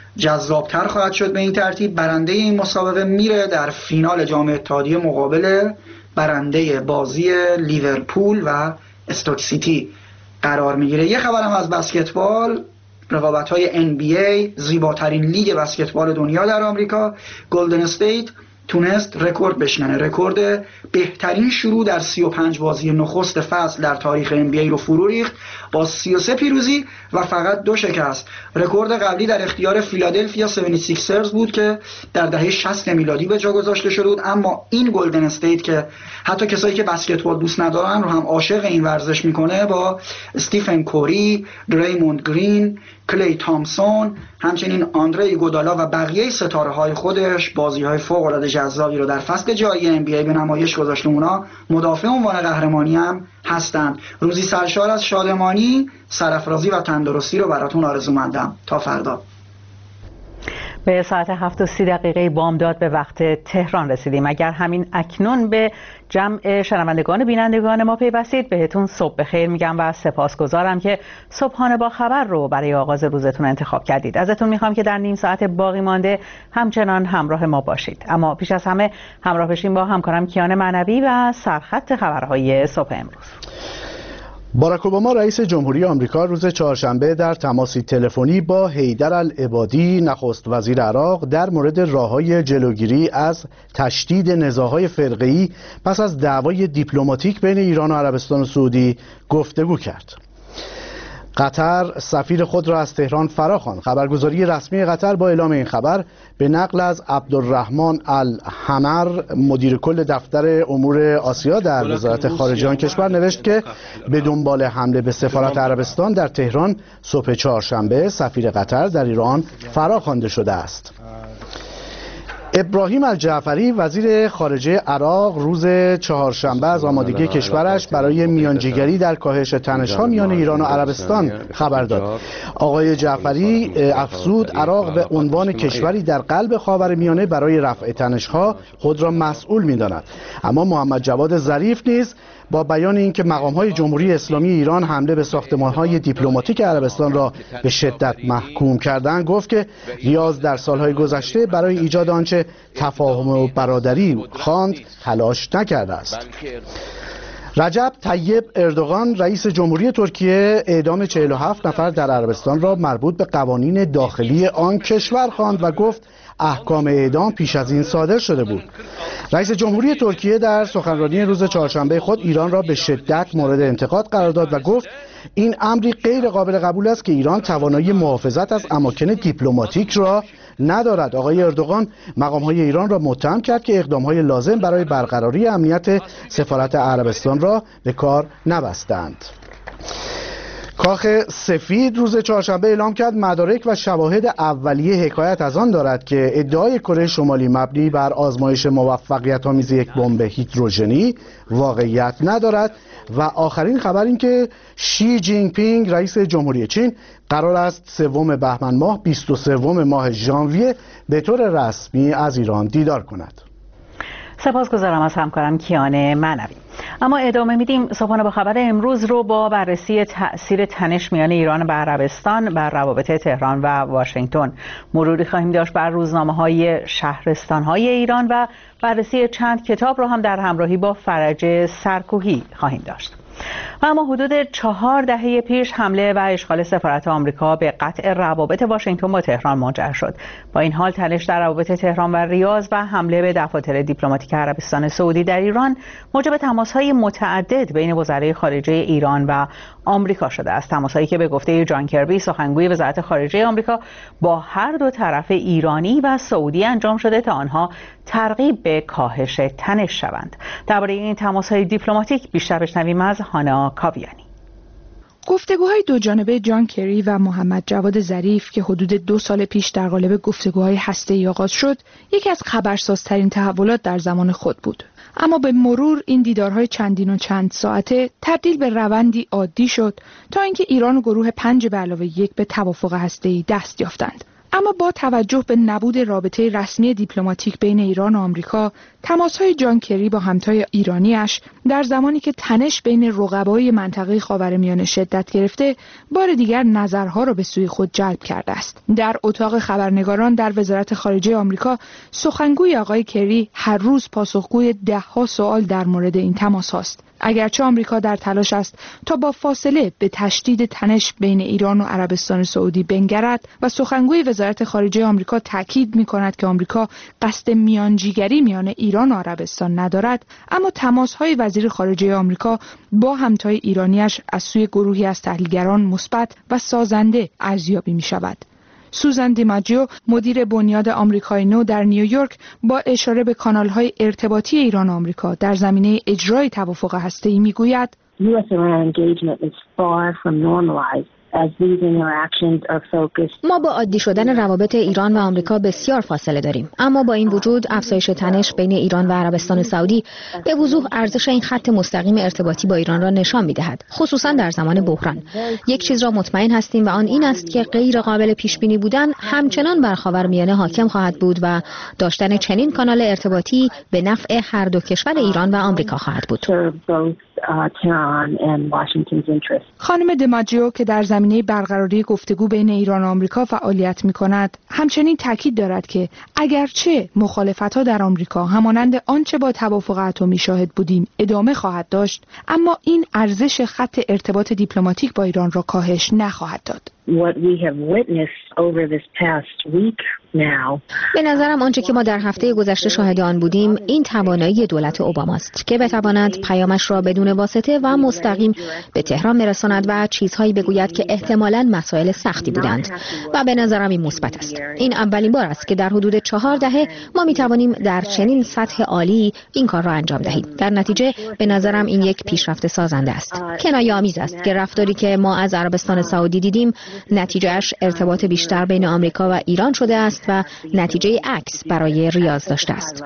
J: جذابتر خواهد شد. به این ترتیب برنده این مسابقه میره در فینال جام اتحادیه مقابل برنده بازی لیورپول و استوک سیتی قرار میگیره. یه خبرم از بسکتبال، رقابت‌های ان بی ای، زیباترین لیگ بسکتبال دنیا در آمریکا، گلدن استیت تونست رکورد بشکنه، رکورد بهترین شروع در سی و پنج بازی نخست فصل در تاریخ ان بی ای رو فرو ریخت با سی و سه پیروزی و فقط دو شکست. رکورد قبلی در اختیار فیلادلفیا هفتاد و شش ers بود که در دهه شصت میلادی به جا گذاشته شده بود، اما این گلدن استیت که حتی کسایی که بسکتبال دوست ندارن رو هم عاشق این ورزش میکنه، با استیفن کوری، دریموند گرین، کلی تامسون، همچنین آندره ایگودالا و بقیه ستاره های خودش بازی های فوق العاده جذابی رو در فصل جاری ان بی ای به نمایش گذاشته. اونا مدافع عنوان قهرمانی هم هستند. روزی سرشار از شادمانی، سرافرازی و تندرستی رو براتون آرزومندم. تا فردا.
B: به ساعت هفت و سی دقیقه بامداد به وقت تهران رسیدیم. اگر همین اکنون به جمع شنوندگان بینندگان ما پیوستید، بهتون صبح بخیر میگم و سپاسگزارم که صبحانه با خبر رو برای آغاز روزتون انتخاب کردید. ازتون میخوام که در نیم ساعت باقی مانده همچنان همراه ما باشید. اما پیش از همه همراه بشیم با همکارم کیان معنوی و سرخط خبرهای صبح امروز.
C: باراک اوباما رئیس جمهوری آمریکا روز چهارشنبه در تماسی تلفنی با حیدر العبادی نخست وزیر عراق در مورد راه‌های جلوگیری از تشدید نزاع‌های فرقه‌ای پس از دعوای دیپلماتیک بین ایران و عربستان سعودی گفتگو کرد. قطر سفیر خود را از تهران فراخواند. خبرگزاری رسمی قطر با اعلام این خبر به نقل از عبدالرحمن الحمر مدیر کل دفتر امور آسیا در وزارت خارجه آن کشور نوشت که به دنبال حمله به سفارت عربستان در تهران صبح چهارشنبه سفیر قطر در ایران فراخوانده شده است. ابراهیم الجعفری وزیر خارجه عراق روز چهارشنبه از آمادگی کشورش برای میانجیگری در کاهش تنش‌ها میان ایران و عربستان خبر داد. آقای جعفری افزود عراق به عنوان کشوری در قلب خاورمیانه برای رفع تنش‌ها خود را مسئول می‌داند. اما محمد جواد ظریف نیز با بیان اینکه مقام‌های جمهوری اسلامی ایران حمله به ساختمان‌های دیپلماتیک عربستان را به شدت محکوم کردند، گفت که ریاض در سال‌های گذشته برای ایجاد آنچه تفاهم و برادری خواند تلاش نکرده است. رجب طیب اردوغان رئیس جمهوری ترکیه اعدام چهل و هفت نفر در عربستان را مربوط به قوانین داخلی آن کشور خواند و گفت احکام اعدام پیش از این صادر شده بود. رئیس جمهوری ترکیه در سخنرانی روز چهارشنبه خود ایران را به شدت مورد انتقاد قرار داد و گفت این امری غیر قابل قبول است که ایران توانایی محافظت از اماکن دیپلماتیک را ندارد. آقای اردوغان مقام‌های ایران را متهم کرد که اقدام‌های لازم برای برقراری امنیت سفارت عربستان را به کار نبستند. کاخ سفید روز چهارشنبه اعلام کرد مدارک و شواهد اولیه حکایت از آن دارد که ادعای کره شمالی مبنی بر آزمایش موفقیت‌آمیز یک بمب هیدروژنی واقعیت ندارد و آخرین خبر این که شی جینگ پینگ رئیس جمهوری چین قرار است سوم بهمن ماه بیست و سوم ماه ژانویه به طور رسمی از ایران دیدار کند.
B: سپاسگزارم از همکارم کیان معنوی. اما ادامه میدیم صبحانه با خبر امروز رو با بررسی تأثیر تنش میان ایران و عربستان بر روابط تهران و واشنگتن. مروری خواهیم داشت بر روزنامه‌های شهرستان‌های ایران و بررسی چند کتاب رو هم در همراهی با فرج سرکوهی خواهیم داشت. و اما حدود چهار دهه پیش حمله و اشغال سفارت آمریکا به قطع روابط واشنگتن با تهران منجر شد. با این حال تنش در روابط تهران و ریاض و حمله به دفاتر دیپلماتیک عربستان سعودی در ایران موجب تماس‌های متعدد بین وزرای خارجه ایران و آمریکا شده است. تماس‌هایی که به گفته جان کربی سخنگوی وزارت خارجه آمریکا با هر دو طرف ایرانی و سعودی انجام شده تا آنها ترغیب به کاهش تنش شوند. درباره این تماس‌های دیپلماتیک بیشتر بشنویم از هانا کاویانی.
K: گفتگوهای دو جانبه جان کری و محمد جواد ظریف که حدود دو سال پیش در قالب گفتگوهای هسته‌ای آغاز شد، یکی از خبرسازترین تحولات در زمان خود بود. اما به مرور این دیدارهای چندین و چند ساعته تبدیل به روندی عادی شد تا اینکه ایران و گروه پنج به علاوه یک به توافق هسته‌ای دست یافتند. اما با توجه به نبود رابطه رسمی دیپلماتیک بین ایران و آمریکا، تماس‌های جان کری با همتای ایرانیش در زمانی که تنش بین رقبای منطقه خاورمیانه شدت گرفته، بار دیگر نظرها را به سوی خود جلب کرده است. در اتاق خبرنگاران در وزارت خارجه آمریکا، سخنگوی آقای کری هر روز پاسخگوی ده‌ها سوال در مورد این تماس هاست. اگرچه آمریکا در تلاش است تا با فاصله به تشدید تنش بین ایران و عربستان سعودی بنگرد و سخنگوی وزارت خارجه آمریکا تاکید می‌کند که آمریکا قصد میانجیگری میان ایران و عربستان ندارد، اما تماس‌های وزیر خارجه آمریکا با همتای ایرانیش از سوی گروهی از تحلیلگران مثبت و سازنده ارزیابی می‌شود. سوزان دیماجیو مدیر بنیاد آمریکای نو در نیویورک با اشاره به کانال‌های ارتباطی ایران و آمریکا در زمینه اجرای توافق هسته‌ای می‌گوید
L: U S Iran engagement is far from normalized ما با عادی شدن روابط ایران و آمریکا بسیار فاصله داریم، اما با این وجود افزایش تنش بین ایران و عربستان سعودی به وضوح ارزش این خط مستقیم ارتباطی با ایران را نشان می‌دهد، خصوصا در زمان بحران. یک چیز را مطمئن هستیم و آن این است که غیر قابل پیش بینی بودن همچنان بر خاورمیانه حاکم خواهد بود و داشتن چنین کانال ارتباطی به نفع هر دو کشور ایران و آمریکا خواهد بود.
K: خانم دیماجیو که در زمینه برقراری گفتگو بین ایران و آمریکا فعالیت می‌کند، همچنین تاکید دارد که اگرچه مخالفت‌ها در آمریکا همانند آنچه با توافق اتمی شاهد بودیم ادامه خواهد داشت، اما این ارزش خط ارتباط دیپلماتیک با ایران را کاهش نخواهد داد.
L: به نظرم آنچه که ما در هفته گذشته شاهد آن بودیم این توانایی دولت اوباماست که بتواند پیامش را بدون واسطه و مستقیم به تهران برساند و چیزهایی بگوید که احتمالاً مسائل سختی بودند و به نظرم این مثبت است. این اولین بار است که در حدود چهار دهه ما می توانیم در چنین سطح عالی این کار را انجام دهیم. در نتیجه به نظرم این یک پیشرفت سازنده است. کنایه آمیز است که رفتاری که ما از عربستان سعودی دیدیم نتیجهش ارتباط بیشتر بین آمریکا و ایران شده است و نتیجه عکس برای ریاض داشته است.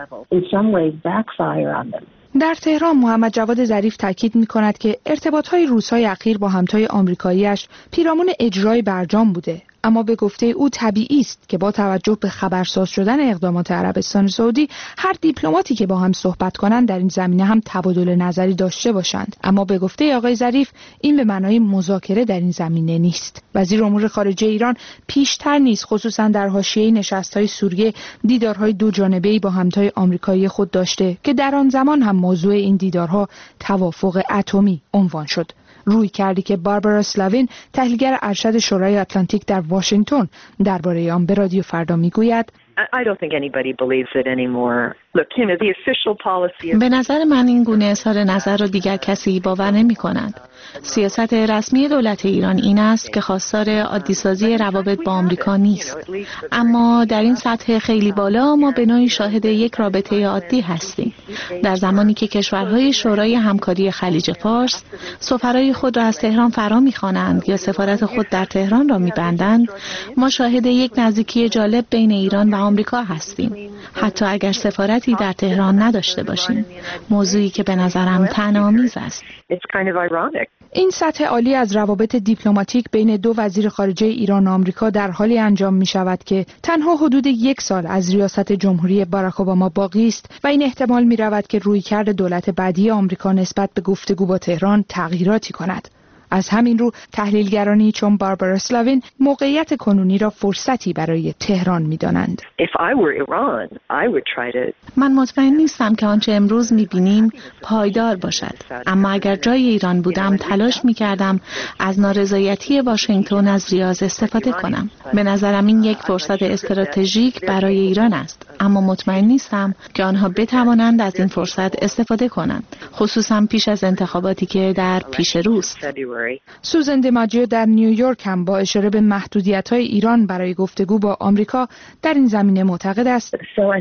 K: در تهران محمد جواد ظریف تاکید می‌کند که ارتباط‌های روزهای اخیر با همتای آمریکایی‌اش پیرامون اجرای برجام بوده، اما به گفته او طبیعی است که با توجه به خبرساز شدن اقدامات عربستان سعودی هر دیپلماتی که با هم صحبت کنند در این زمینه هم تبادل نظری داشته باشند. اما به گفته آقای ظریف این به معنای مذاکره در این زمینه نیست. وزیر امور خارجه ایران پیشتر نیز خصوصا در حاشیه نشست‌های سوریه دیدارهای دو جانبه‌ای با همتای آمریکایی خود داشته که در آن زمان هم موضوع این دیدارها توافق اتمی عنوان شد. روی کردی که باربارا اسلاوین تحلیلگر ارشد شورای اتلانتیک در واشنگتن درباره آن به رادیو فردا میگوید
M: به نظر من این گونه اظهار نظر را دیگر کسی باور نمی کند. سیاست رسمی دولت ایران این است که خواستار عادی‌سازی روابط با آمریکا نیست، اما در این سطح خیلی بالا ما به نوعی شاهد یک رابطه عادی هستیم. در زمانی که کشورهای شورای همکاری خلیج فارس سفرای خود را از تهران فرا می‌خوانند یا سفارت خود در تهران را می‌بندند، ما شاهد یک نزدیکی جالب بین ایران و آمریکا هستیم، حتی اگر سفارتی در تهران نداشته باشیم، موضوعی که به نظرم طعنه‌آمیز است.
K: این سطح عالی از روابط دیپلماتیک بین دو وزیر خارجه ایران و آمریکا در حالی انجام می شود که تنها حدود یک سال از ریاست جمهوری باراک اوباما باقی است و این احتمال می رود که رویکرد دولت بعدی آمریکا نسبت به گفتگو با تهران تغییراتی کند. از همین رو تحلیلگرانی چون باربارا اسلاوین موقعیت کنونی را فرصتی برای تهران می‌دانند.
M: من مطمئن نیستم که آنچه امروز می‌بینیم پایدار باشد، اما اگر جای ایران بودم تلاش می‌کردم از نارضایتی واشنگتن از ریاض استفاده کنم. به نظرم این یک فرصت استراتژیک برای ایران است، اما مطمئن نیستم که آنها بتوانند از این فرصت استفاده کنند، خصوصا پیش از انتخاباتی که در پیش روست.
K: سوزن دیماجیو در نیویورک هم با اشاره به محدودیت‌های ایران برای گفتگو با آمریکا در این زمینه معتقد است.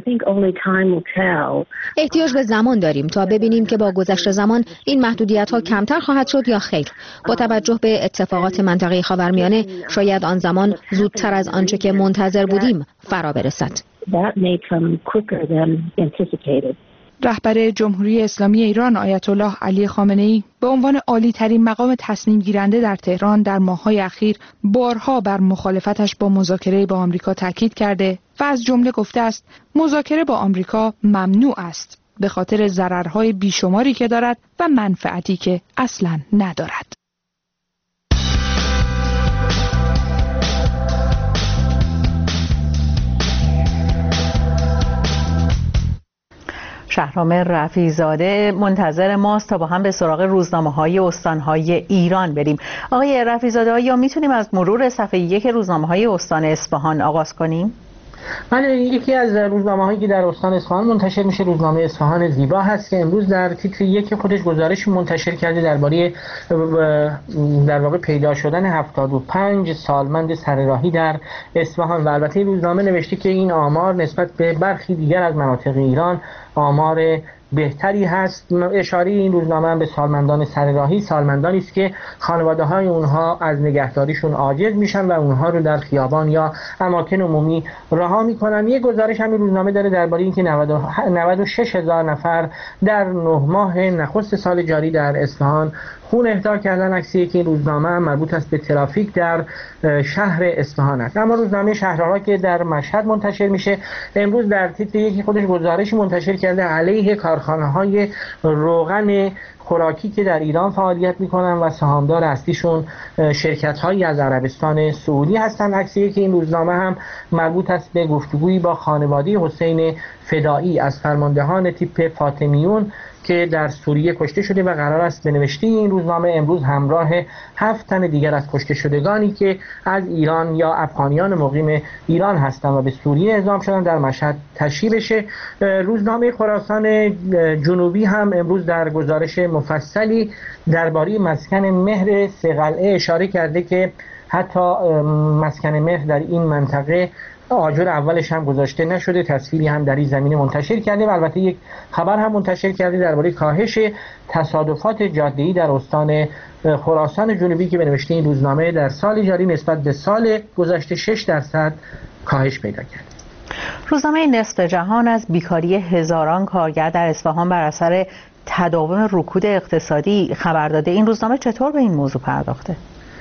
L: احتیاج به زمان داریم تا ببینیم که با گذشت زمان این محدودیت‌ها کمتر خواهد شد یا خیر. با توجه به اتفاقات منطقه خاورمیانه شاید آن زمان زودتر از آنچه که منتظر بودیم فرا برسد.
K: رهبر جمهوری اسلامی ایران آیت الله علی خامنه‌ای به عنوان عالی ترین مقام تصمیم گیرنده در تهران در ماه‌های اخیر بارها بر مخالفتش با مذاکره با آمریکا تاکید کرده و از جمله گفته است مذاکره با آمریکا ممنوع است به خاطر ضررهای بیشماری که دارد و منفعتی که اصلاً ندارد.
B: شهرام رفیع‌زاده منتظر ماست تا با هم به سراغ روزنامه‌های استان‌های ایران بریم. آقای رفیع‌زاده آیا میتونیم از مرور صفحه یک روزنامه‌های استان اصفهان آغاز کنیم؟
I: من یکی از روزنامه‌هایی که در استان اصفهان منتشر میشه روزنامه اصفهان زیبا هست که امروز در تیتر یک خودش گزارش منتشر کرده درباره در واقع پیدا شدن هفتاد و پنج سالمند سرراهی در اصفهان و البته روزنامه نوشته که این آمار نسبت به برخی دیگر از مناطق ایران آمار بهتری هست. اشاره این روزنامه هم به سالمندان سرراهی، سالمندانی است که خانواده های اونها از نگهداریشون عاجز میشن و اونها رو در خیابان یا اماکن عمومی رها میکنن. یک گزارش هم این روزنامه داره درباره اینکه نود و شش هزار نفر در نه ماه نخست سال جاری در اصفهان خون اهدا کردن. عکسی که این روزنامه هم مربوط است به ترافیک در شهر اصفهان است. اما روزنامه شهرها که در مشهد منتشر میشه امروز در تیتر یکی خودش گزارشی منتشر کرده علیه کارخانه‌های روغن خوراکی که در ایران فعالیت میکنن و سهامدار اصلیشون شرکت‌هایی از عربستان سعودی هستند. عکسی که این روزنامه هم مربوط است به گفتگویی با خانواده حسین فدایی از فرماندهان تیپ فاطمیون که در سوریه کشته شده و قرار است به نوشته این روزنامه امروز همراه هفت تن دیگر از کشته شدگانی که از ایران یا افغانیان مقیم ایران هستند و به سوریه اعزام شدن در مشهد تشییع بشه. روزنامه خراسان جنوبی هم امروز در گزارش مفصلی درباره مسکن مهر سه‌قلعه اشاره کرده که حتی مسکن مهر در این منطقه آجر اولش هم گذاشته نشده، تصویری هم در این زمینه منتشر کرده و البته یک خبر هم منتشر کرده درباره کاهش تصادفات جاده‌ای در استان خراسان جنوبی که به نوشته این روزنامه در سال جاری نسبت به سال گذشته شش درصد کاهش پیدا کرد.
B: روزنامه نصف جهان از بیکاری هزاران کارگر در اصفهان بر اثر تداوم رکود اقتصادی خبر داده. این روزنامه چطور به این موضوع پرداخته؟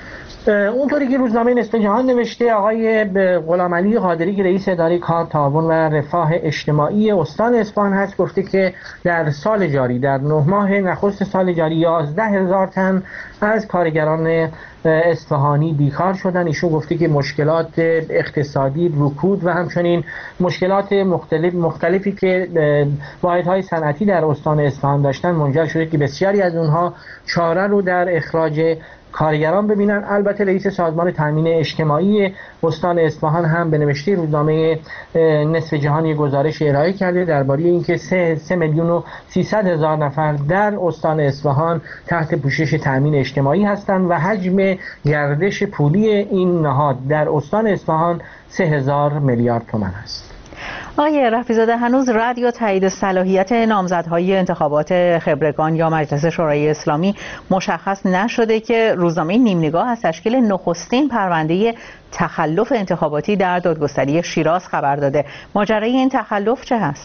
I: اونطوری که روزنامه نصف جهان نوشته آقای غلامعلی قادری که رئیس اداره کار، تعاون و رفاه اجتماعی استان اصفهان هست گفته که در سال جاری در نه ماه نخست سال جاری یازده هزار تن از کارگران اصفهانی بیکار شدن. ایشون گفته که مشکلات اقتصادی، رکود و همچنین مشکلات مختلف مختلفی که واحدهای صنعتی در استان اصفهان داشتن منجر شده که بسیاری از اونها چاره رو در اخراج کارگران ببینن. البته رئیس سازمان تامین اجتماعی استان اصفهان هم به نوشته روزنامه نصف جهان گزارش ارائه کرده درباره اینکه سه میلیون و سیصد هزار نفر در استان اصفهان تحت پوشش تامین اجتماعی هستند و حجم گردش پولی این نهاد در استان اصفهان سه هزار میلیارد تومان است.
B: آقای رفیع‌زاده، هنوز رد یا تایید صلاحیت نامزدهای انتخابات خبرگان یا مجلس شورای اسلامی مشخص نشده که روزنامه نیمنگاه از تشکیل نخستین پرونده تخلف انتخاباتی در دادگستری شیراز خبر داده. ماجرای این تخلف چه هست؟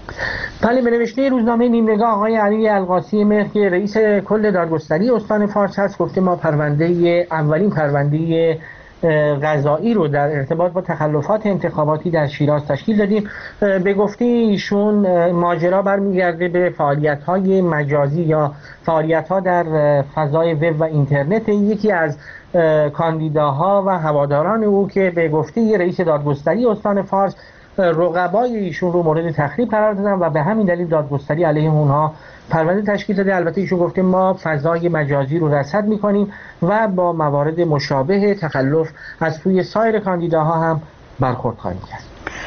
I: بله، به نوشته روزنامه نیمنگاه آقای علی القاسی مهر که رئیس کل دادگستری استان فارس هست گفته ما پرونده اولین پرونده قضایی رو در ارتباط با تخلفات انتخاباتی در شیراز تشکیل دادیم. به گفته ایشون ماجرا برمیگرده به فعالیت‌های مجازی یا فعالیت‌ها در فضای وب و اینترنت یکی از کاندیداها و هواداران او که به گفته رئیس دادگستری استان فارس رقبای ایشون رو مورد تخریب قرار دادن و به همین دلیل دادگستری علیه اونها پرونده تشکیل داده. البته ایشون گفته ما فضای مجازی رو رصد می‌کنیم و با موارد مشابه تخلف از سوی سایر کاندیداها هم برخورد خواهیم کرد.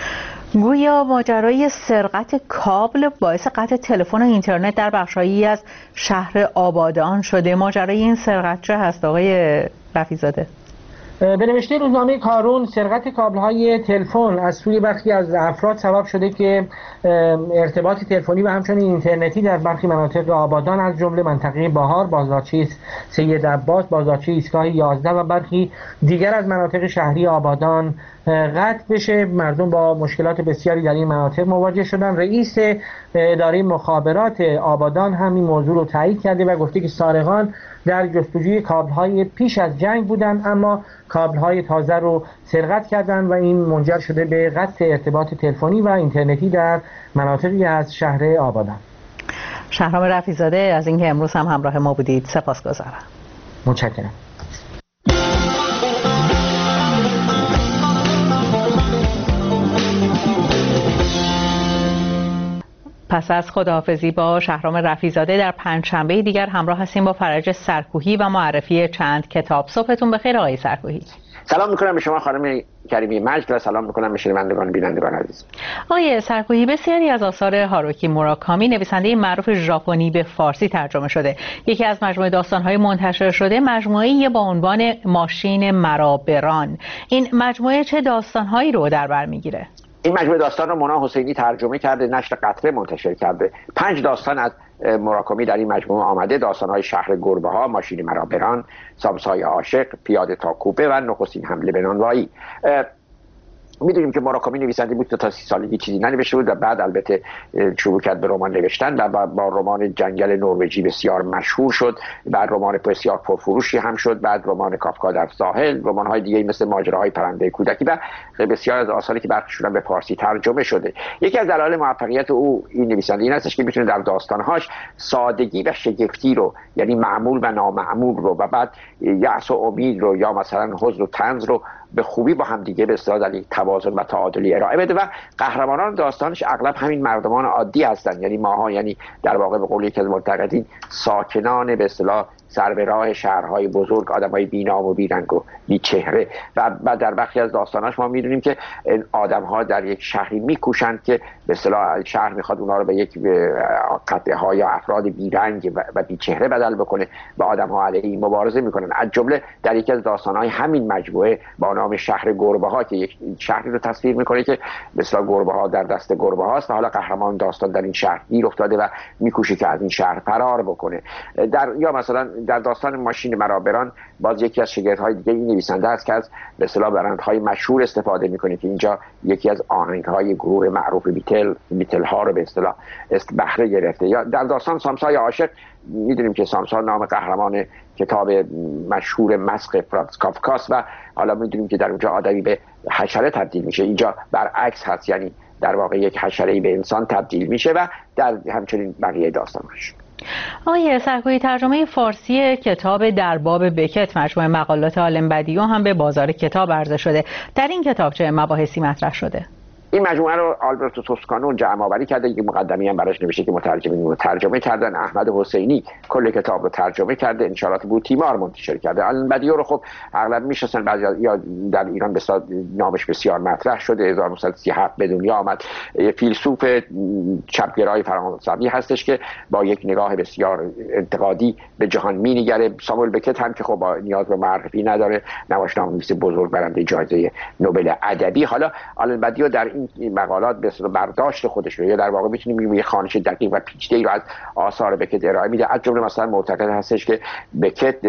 B: گویا ماجرای سرقت کابل باعث قطع تلفن و اینترنت در بخشایی از شهر آبادان شده. ماجرای این سرقت چه هست آقای رفیع‌زاده؟
I: به نوشته روزنامه کارون سرقت کابل‌های تلفن از سوی برخی از افراد سبب شده که ارتباط تلفنی و همچنین اینترنتی در برخی مناطق آبادان از جمله منطقه باهار، بازارچه سید عباس، بازارچه ایستگاه یازده و برخی دیگر از مناطق شهری آبادان قطع بشه. مردم با مشکلات بسیاری در این مناطق مواجه شدن. رئیس اداره مخابرات آبادان هم این موضوع رو تایید کرده و گفته که سارقان در جستجوی کابل‌های پیش از جنگ بودند اما کابل‌های تازه رو سرقت کردند و این منجر شده به قطع ارتباط تلفنی و اینترنتی در مناطقی از شهر آبادان.
B: شهرام رفیع‌زاده از اینکه امروز هم همراه ما بودید سپاسگزارم.
I: متشکرم.
B: پس از خداحافظی با شهرام رفیع‌زاده در پنجشنبه دیگر همراه هستیم با فرج سرکوهی و معرفی چند کتاب. صبحتون بخیر آقای سرکوهی.
N: سلام میکنم به شما خانم کریمی مجد و سلام میکنم به شنوندگان بینندگان عزیز.
B: آقای سرکوهی، بسیاری از آثار هاروکی موراکامی نویسنده معروف ژاپنی به فارسی ترجمه شده. یکی از مجموعه داستان‌های منتشر شده مجموعه‌ای با عنوان ماشین مرابران. این مجموعه چه داستان‌هایی رو در بر میگیره؟
N: این مجموعه داستان رو مونا حسینی ترجمه کرده، نشر قطره منتشر کرده. پنج داستان از موراکامی در این مجموعه آمده: داستان‌های شهر گربه‌ها، ماشین مرا بران، سامسای عاشق، پیاده تا کوپه و نخستین حمله به نانوایی. میدونیم که موراکامی نویسنده بود که تا سی سالگی چیزی ننوشته بود و بعد البته شروع کرد به رمان نوشتن و با رمان جنگل نروژی بسیار مشهور شد. بعد رمان بسیار پرفروشی هم شد. بعد رمان کافکا در ساحل، رمان‌های دیگه مثل ماجراهای پرنده کودکی و بسیار از آثاری که برخیشون به فارسی ترجمه شده. یکی از دلایل موفقیت او این نویسنده این هستش که میتونه در داستان‌هاش سادگی و شگفتی رو، یعنی معمول و نامعمول رو و بعد یأس و امید رو یا مثلا حزن و طنز رو به خوبی با هم دیگه به اصطلاح در یک توازن و تعادلی ارائه بده و قهرمانان داستانش اغلب همین مردمان عادی هستن، یعنی ماها، یعنی در واقع به قول یکی از معتقدین ساکنان به اصطلاح سر به راه شهرهای بزرگ، آدمای بی‌نام و بی‌رنگ و بی‌چهره. و بعد در بخشی از داستاناش ما می‌دونیم که آدم‌ها در یک شهری می‌کوشند که به اصطلاح شهر می‌خواد اونها رو به یک قطعه‌ها یا افراد بی‌رنگ و بی‌چهره بدل بکنه و آدم‌ها علیه این مبارزه می‌کنن. از جمله در یکی از داستان‌های همین مجموعه با نام شهر گربه‌ها که یک شهری رو تصویر می‌کنه که به اصطلاح گربه‌ها در دست گربه‌هاست و حالا قهرمان داستان در این شهر گیر افتاده و می‌کوشه که از این شهر فرار بکنه. در یا مثلا در داستان ماشین مرا بران باز یکی از شگفت‌های دیگه این نویسنده است که از به اصطلاح برندهای مشهور استفاده می‌کنه که اینجا یکی از آهنگ‌های گروه معروف بیتل بیتل ها رو به اصطلاح است بهره گرفته. یا در داستان سامسای عاشق می‌دونیم که سامسا نام قهرمان کتاب مشهور مسخ فرانتس کافکاست و حالا می‌دونیم که در اونجا آدمی به حشره تبدیل میشه. اینجا برعکس هست، یعنی در واقع یک حشره‌ای به انسان تبدیل میشه و در همچنین بقیه داستانش.
B: آقای سرکویی، ترجمه فارسی کتاب در باب بکت مجموعه مقالات عالم بدیع هم به بازار کتاب عرضه شده. در این کتاب چه مباحثی مطرح شده؟
N: این مجموعه رو آلبرتو توسکانو جمع آوری کرده، یک مقدمه‌ای هم براش نوشته که مترجمین رو ترجمه کردن. احمد حسینی کل کتاب رو ترجمه کرده، انشالات بود تیمار منتشر کرده. عالم بدیع رو خب اغلب میشناسن، بعضی یا در ایران بسیار نامش بسیار مطرح شده. هزار و نهصد و سی و هفت به دنیا آمد. فیلسوف چپگرای فرانسوی هستش که با یک نگاه بسیار انتقادی به جهان می‌نگره. ساموئل بکت هم که خب با نیاز به معرفی نداره، نمایشنامه‌نویس بزرگ برنده جایزه نوبل ادبی. حالا عالم بدیع در این این مقالات به اصطلاح برداشت خودش رو یا در واقع میتونیم بگیم یه خوانش دقیق و پیچیده‌ای رو از آثار بکت ارائه میده. از جمله مثلا معتقد هستش که بکت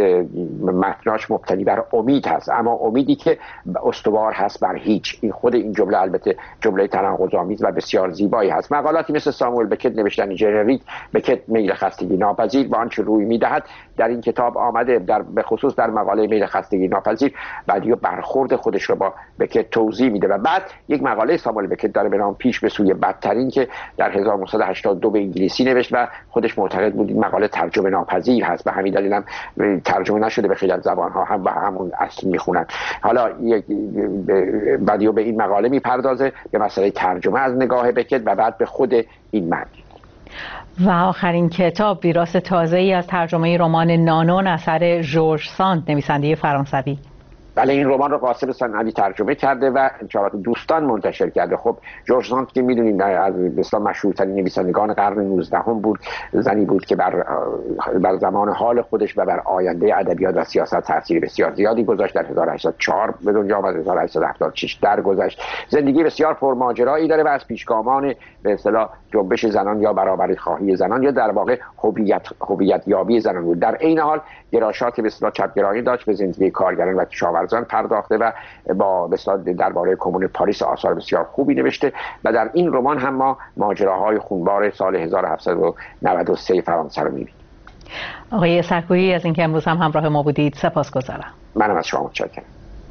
N: متناش مبتنی بر امید هست، اما امیدی که استوار هست بر هیچ. این خود این جمله البته جمله تناقض‌آمیز و بسیار زیبایی هست. مقالاتی مثل ساموئل بکت نوشتن جنریک بکت میل خستگی ناپذیر با آنچه روی میدهد در این کتاب آمده. در به خصوص در مقاله میل خستگی ناپذیر بعدی برخورد خودش رو با بکت توضیح میده و بعد یک مقاله ساموئل بکت داره به نام پیش به سوی بدترین که در هزار و نهصد و هشتاد و دو به انگلیسی نوشت و خودش معتقد بود این مقاله ترجمه ناپذیر هست، به همین دلیل هم ترجمه نشده به خیلی از زبان‌ها، هم به همون اصل میخونن. حالا یک بعدیو به این مقاله میپردازه، به مسئله ترجمه از نگاه بکت و بعد به خود این متن.
B: و آخرین کتاب ویراس تازه‌ای از ترجمه رمان نانون اثر ژورژ ساند نویسنده فرانسوی.
N: بله، این رمان رو قاسم صنعتی ترجمه کرده و انشالات دوستان منتشر کرده. خب ژورژ ساند که میدونید از بسیار مشهورترین نویسندگان قرن نوزدهم بود، زنی بود که بر بر زمان حال خودش و بر آینده ادبیات و سیاست تاثیر بسیار زیادی گذاشت. در هزار و هشتصد و چهار به دنیا آمد، هزار و هشتصد و هفتاد و شش درگذشت. زندگی بسیار پرماجرایی داره و از پیشگامان به اصطلاح جنبش زنان یا برابری خواهی زنان یا در واقع هویت هویت یابی زنان بود. در عین حال گرایشات به اصطلاح چپگرایی داشت، به زندگی کارگران و کشاورزان پرداخته و با به اصطلاح درباره کمون پاریس آثار بسیار خوبی نوشته و در این رمان هم ما ماجراهای خونبار سال هزار و هفتصد و نود و سه فرانسه رو می‌بینیم.
B: آقای سرکویی از اینکه امروز هم همراه ما بودید سپاسگزارم.
N: منم از شما متشکرم.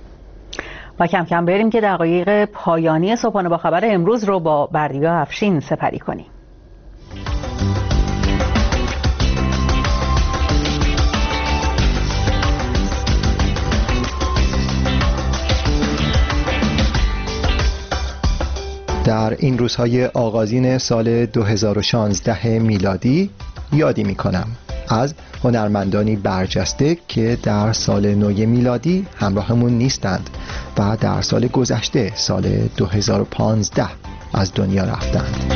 B: و کم کم بریم که دقایق پایانی صبحانه با خبر امروز رو با بردیا افشین سپری کنیم.
O: در این روزهای آغازین سال دو هزار و شانزده میلادی یادی می کنم از هنرمندانی برجسته که در سال نو میلادی همراهمون نیستند و در سال گذشته سال دو هزار و پانزده از دنیا رفتند.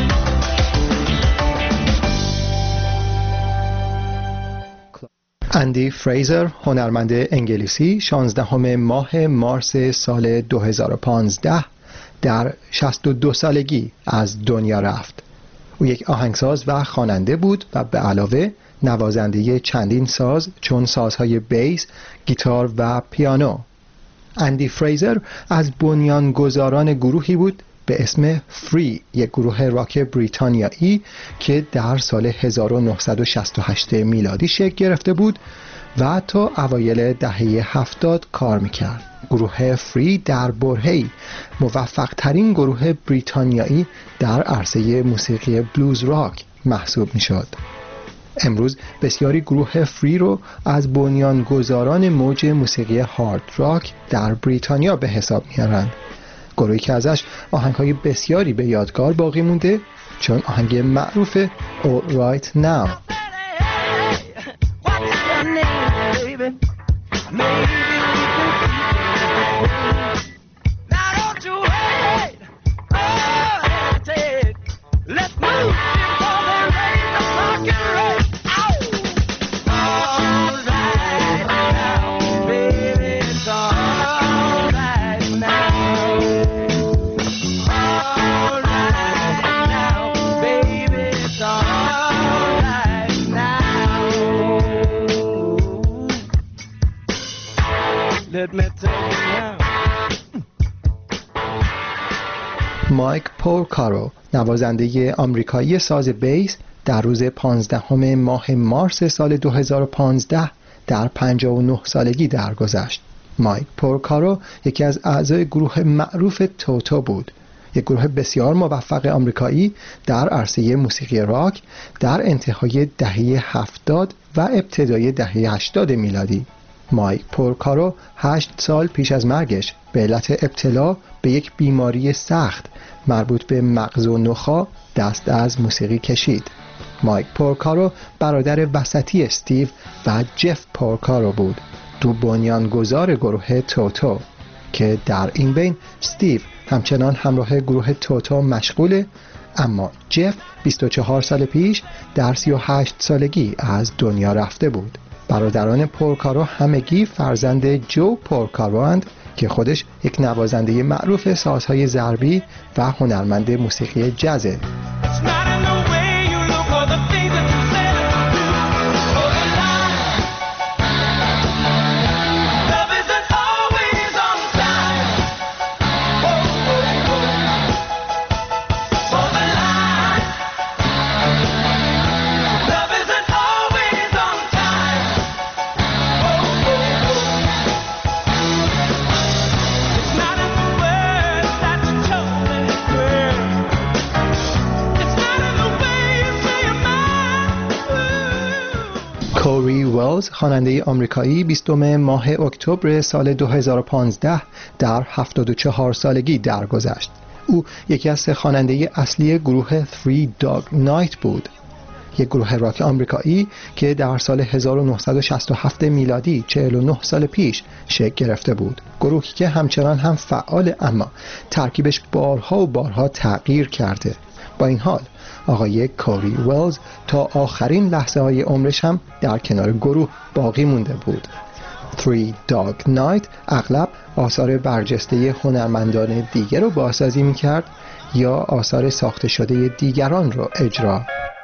O: اندی فریزر، هنرمند انگلیسی، شانزدهم ماه مارس سال دو هزار و پانزده در شصت و دو سالگی از دنیا رفت. او یک آهنگساز و خواننده بود و به علاوه نوازنده چندین ساز چون سازهای بیس، گیتار و پیانو. اندی فریزر از بنیانگذاران گروهی بود به اسم فری، یک گروه راک بریتانیایی که در سال هزار و نهصد و شصت و هشت میلادی شکل گرفته بود و تا اوایل دهه هفتاد کار میکرد. گروه فری در برهه‌ای موفق ترین گروه بریتانیایی در عرصه موسیقی بلوز راک محسوب میشد. امروز بسیاری گروه فری رو از بنیانگذاران موج موسیقی هارد راک در بریتانیا به حساب میارند. گروهی که ازش آهنگ‌های بسیاری به یادگار باقی مونده، چون آهنگ معروف All Right Now. مایک پورکارو، نوازنده آمریکایی ساز بیس، در روز پانزدهم ماه مارس سال دو هزار و پانزده در پنجاه و نه سالگی درگذشت. مایک پورکارو یکی از اعضای گروه معروف توتو بود، یک گروه بسیار موفق آمریکایی در عرصه موسیقی راک در انتهای دهه هفتاد و ابتدای دهه هشتاد میلادی. مایک پورکارو هشت سال پیش از مرگش به علت ابتلا به یک بیماری سخت مربوط به مغز و نخاع دست از موسیقی کشید. مایک پورکارو برادر وسطی استیو و جف پورکارو بود، دو بنیانگذار گروه توتو، که در این بین استیو همچنان همراه گروه توتو مشغوله، اما جف بیست و چهار سال پیش در سی و هشت سالگی از دنیا رفته بود. برادران پورکارو همگی فرزند جو پورکارو اند که خودش یک نوازنده معروف سازهای ضربی و هنرمند موسیقی جزه. کوری ولز، خواننده آمریکایی، بیستم ماه اکتبر سال دو هزار و پانزده در هفتاد و چهار سالگی درگذشت. او یکی از سه خواننده اصلی گروه Three Dog Night بود، یک گروه راک آمریکایی که در سال هزار و نهصد و شصت و هفت میلادی چهل و نه سال پیش شکل گرفته بود. گروهی که همچنان هم فعال، اما ترکیبش بارها و بارها تغییر کرده. با این حال آقای کوری ولز تا آخرین لحظه های عمرش هم در کنار گروه باقی مونده بود. Three Dog Night اغلب آثار برجسته هنرمندان دیگر رو بازسازی می‌کرد یا آثار ساخته شده دیگران رو اجرا.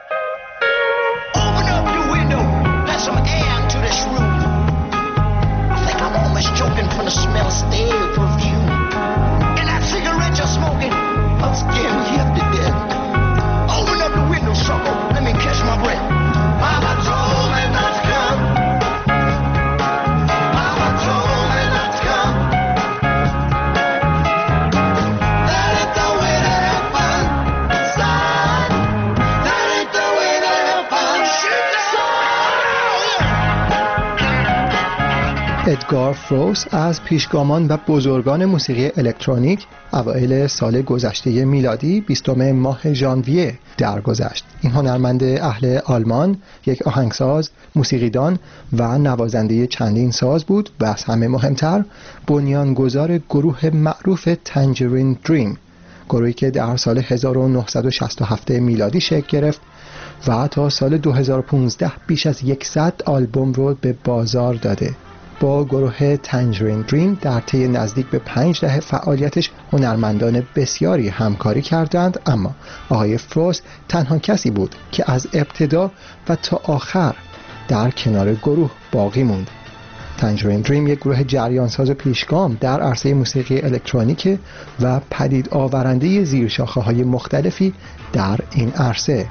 O: ادگار فروس از پیشگامان و بزرگان موسیقی الکترونیک اوایل سال گذشته میلادی بیستم ماه ژانویه درگذشت. این هنرمند اهل آلمان یک آهنگساز، موسیقیدان و نوازنده چندین ساز بود و از همه مهمتر بنیانگذار گروه معروف تنجرین دریم، گروهی که در سال هزار و نهصد و شصت و هفت میلادی شکل گرفت و تا سال دو هزار و پانزده بیش از صد آلبوم رو به بازار داده. با گروه تنجرین دریم در طی نزدیک به پنج دهه فعالیتش هنرمندان بسیاری همکاری کردند، اما آقای فروست تنها کسی بود که از ابتدا و تا آخر در کنار گروه باقی موند. تنجرین دریم یک گروه جریانساز پیشگام در عرصه موسیقی الکترونیک و پدید آورنده زیرشاخه‌های مختلفی در این عرصه.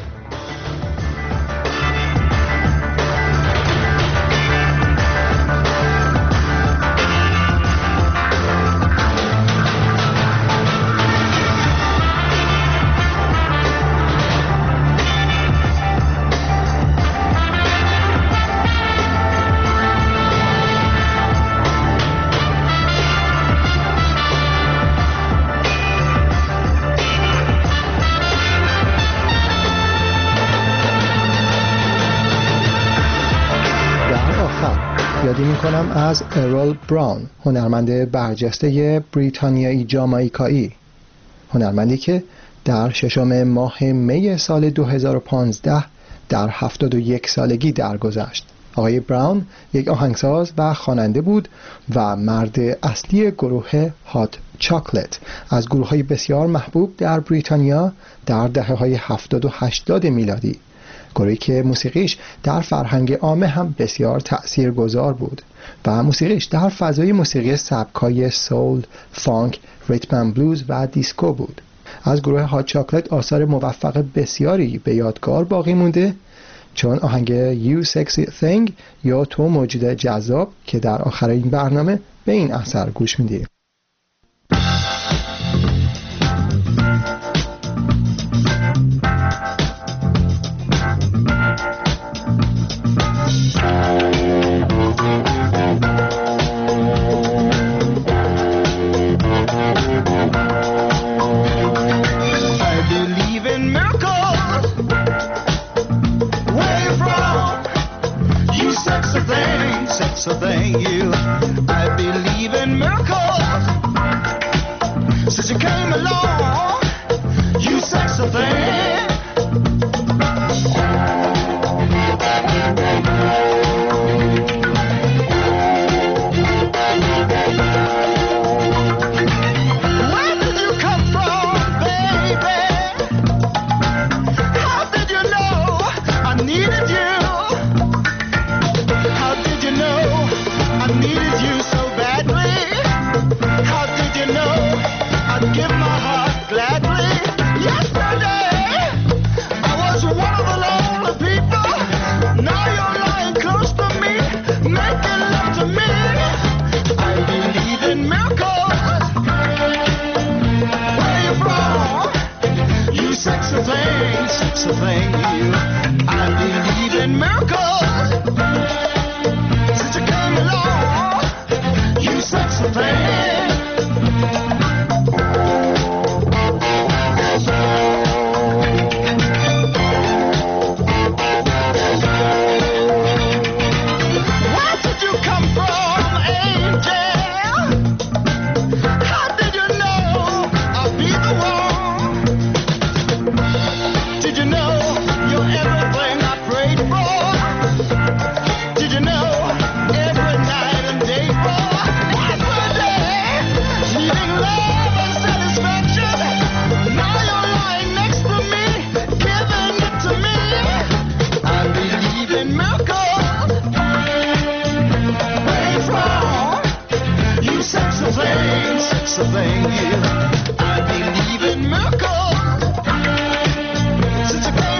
O: یادی میکنم از ارول براون، هنرمند برجسته بریتانیایی جامائیکایی، هنرمندی که در ششم ماه می سال دو هزار و پانزده در هفتاد و یک سالگی درگذشت. آقای براون یک آهنگساز و خواننده بود و مرد اصلی گروه هات چاکلت، از گروه‌های بسیار محبوب در بریتانیا در دهه‌های هفتاد و هشتاد میلادی. گروهی که موسیقیش در فرهنگ عامه هم بسیار تأثیرگذار بود و موسیقیش در فضای موسیقی سبک‌های سول، فانک، ریتم اند بلوز و دیسکو بود. از گروه هات چاکلت آثار موفق بسیاری به یادگار باقی مونده، چون آهنگ You Sexy Thing یا تو موجود جذاب که در آخر این برنامه به این اثر گوش میدیم.
P: So thank you. I believe in miracles. Since you came along, you sexy thing. Where did you come from, baby? How did you know I needed you? I needed you so badly. How did you know I'd give my heart gladly? Yesterday I was one of the lonely people. Now you're lying close to me, making love to me. I believe in miracles. Where you from? You sexy thing, sexy thing, you. I believe in miracles. Since you came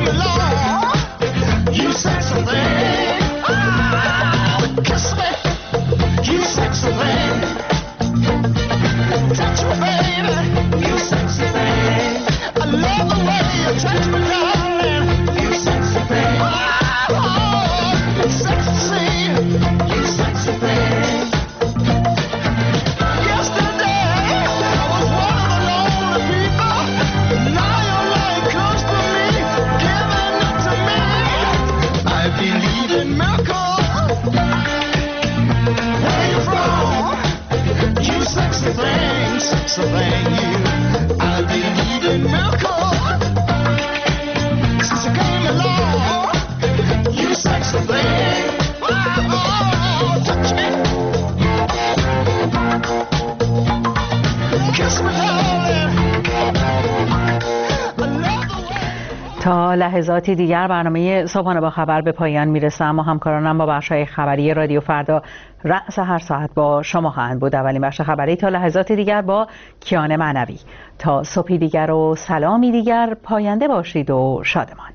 B: تا لحظاتی دیگر برنامه صبحانه با خبر به پایان میرسه، اما همکارانم با بخش‌های خبری رادیو فردا رأس هر ساعت با شما خواهند بود. اولین بخش خبری تا لحظات دیگر با کیان معنوی. تا صبحی دیگر و سلامی دیگر، پاینده باشید و شادمان.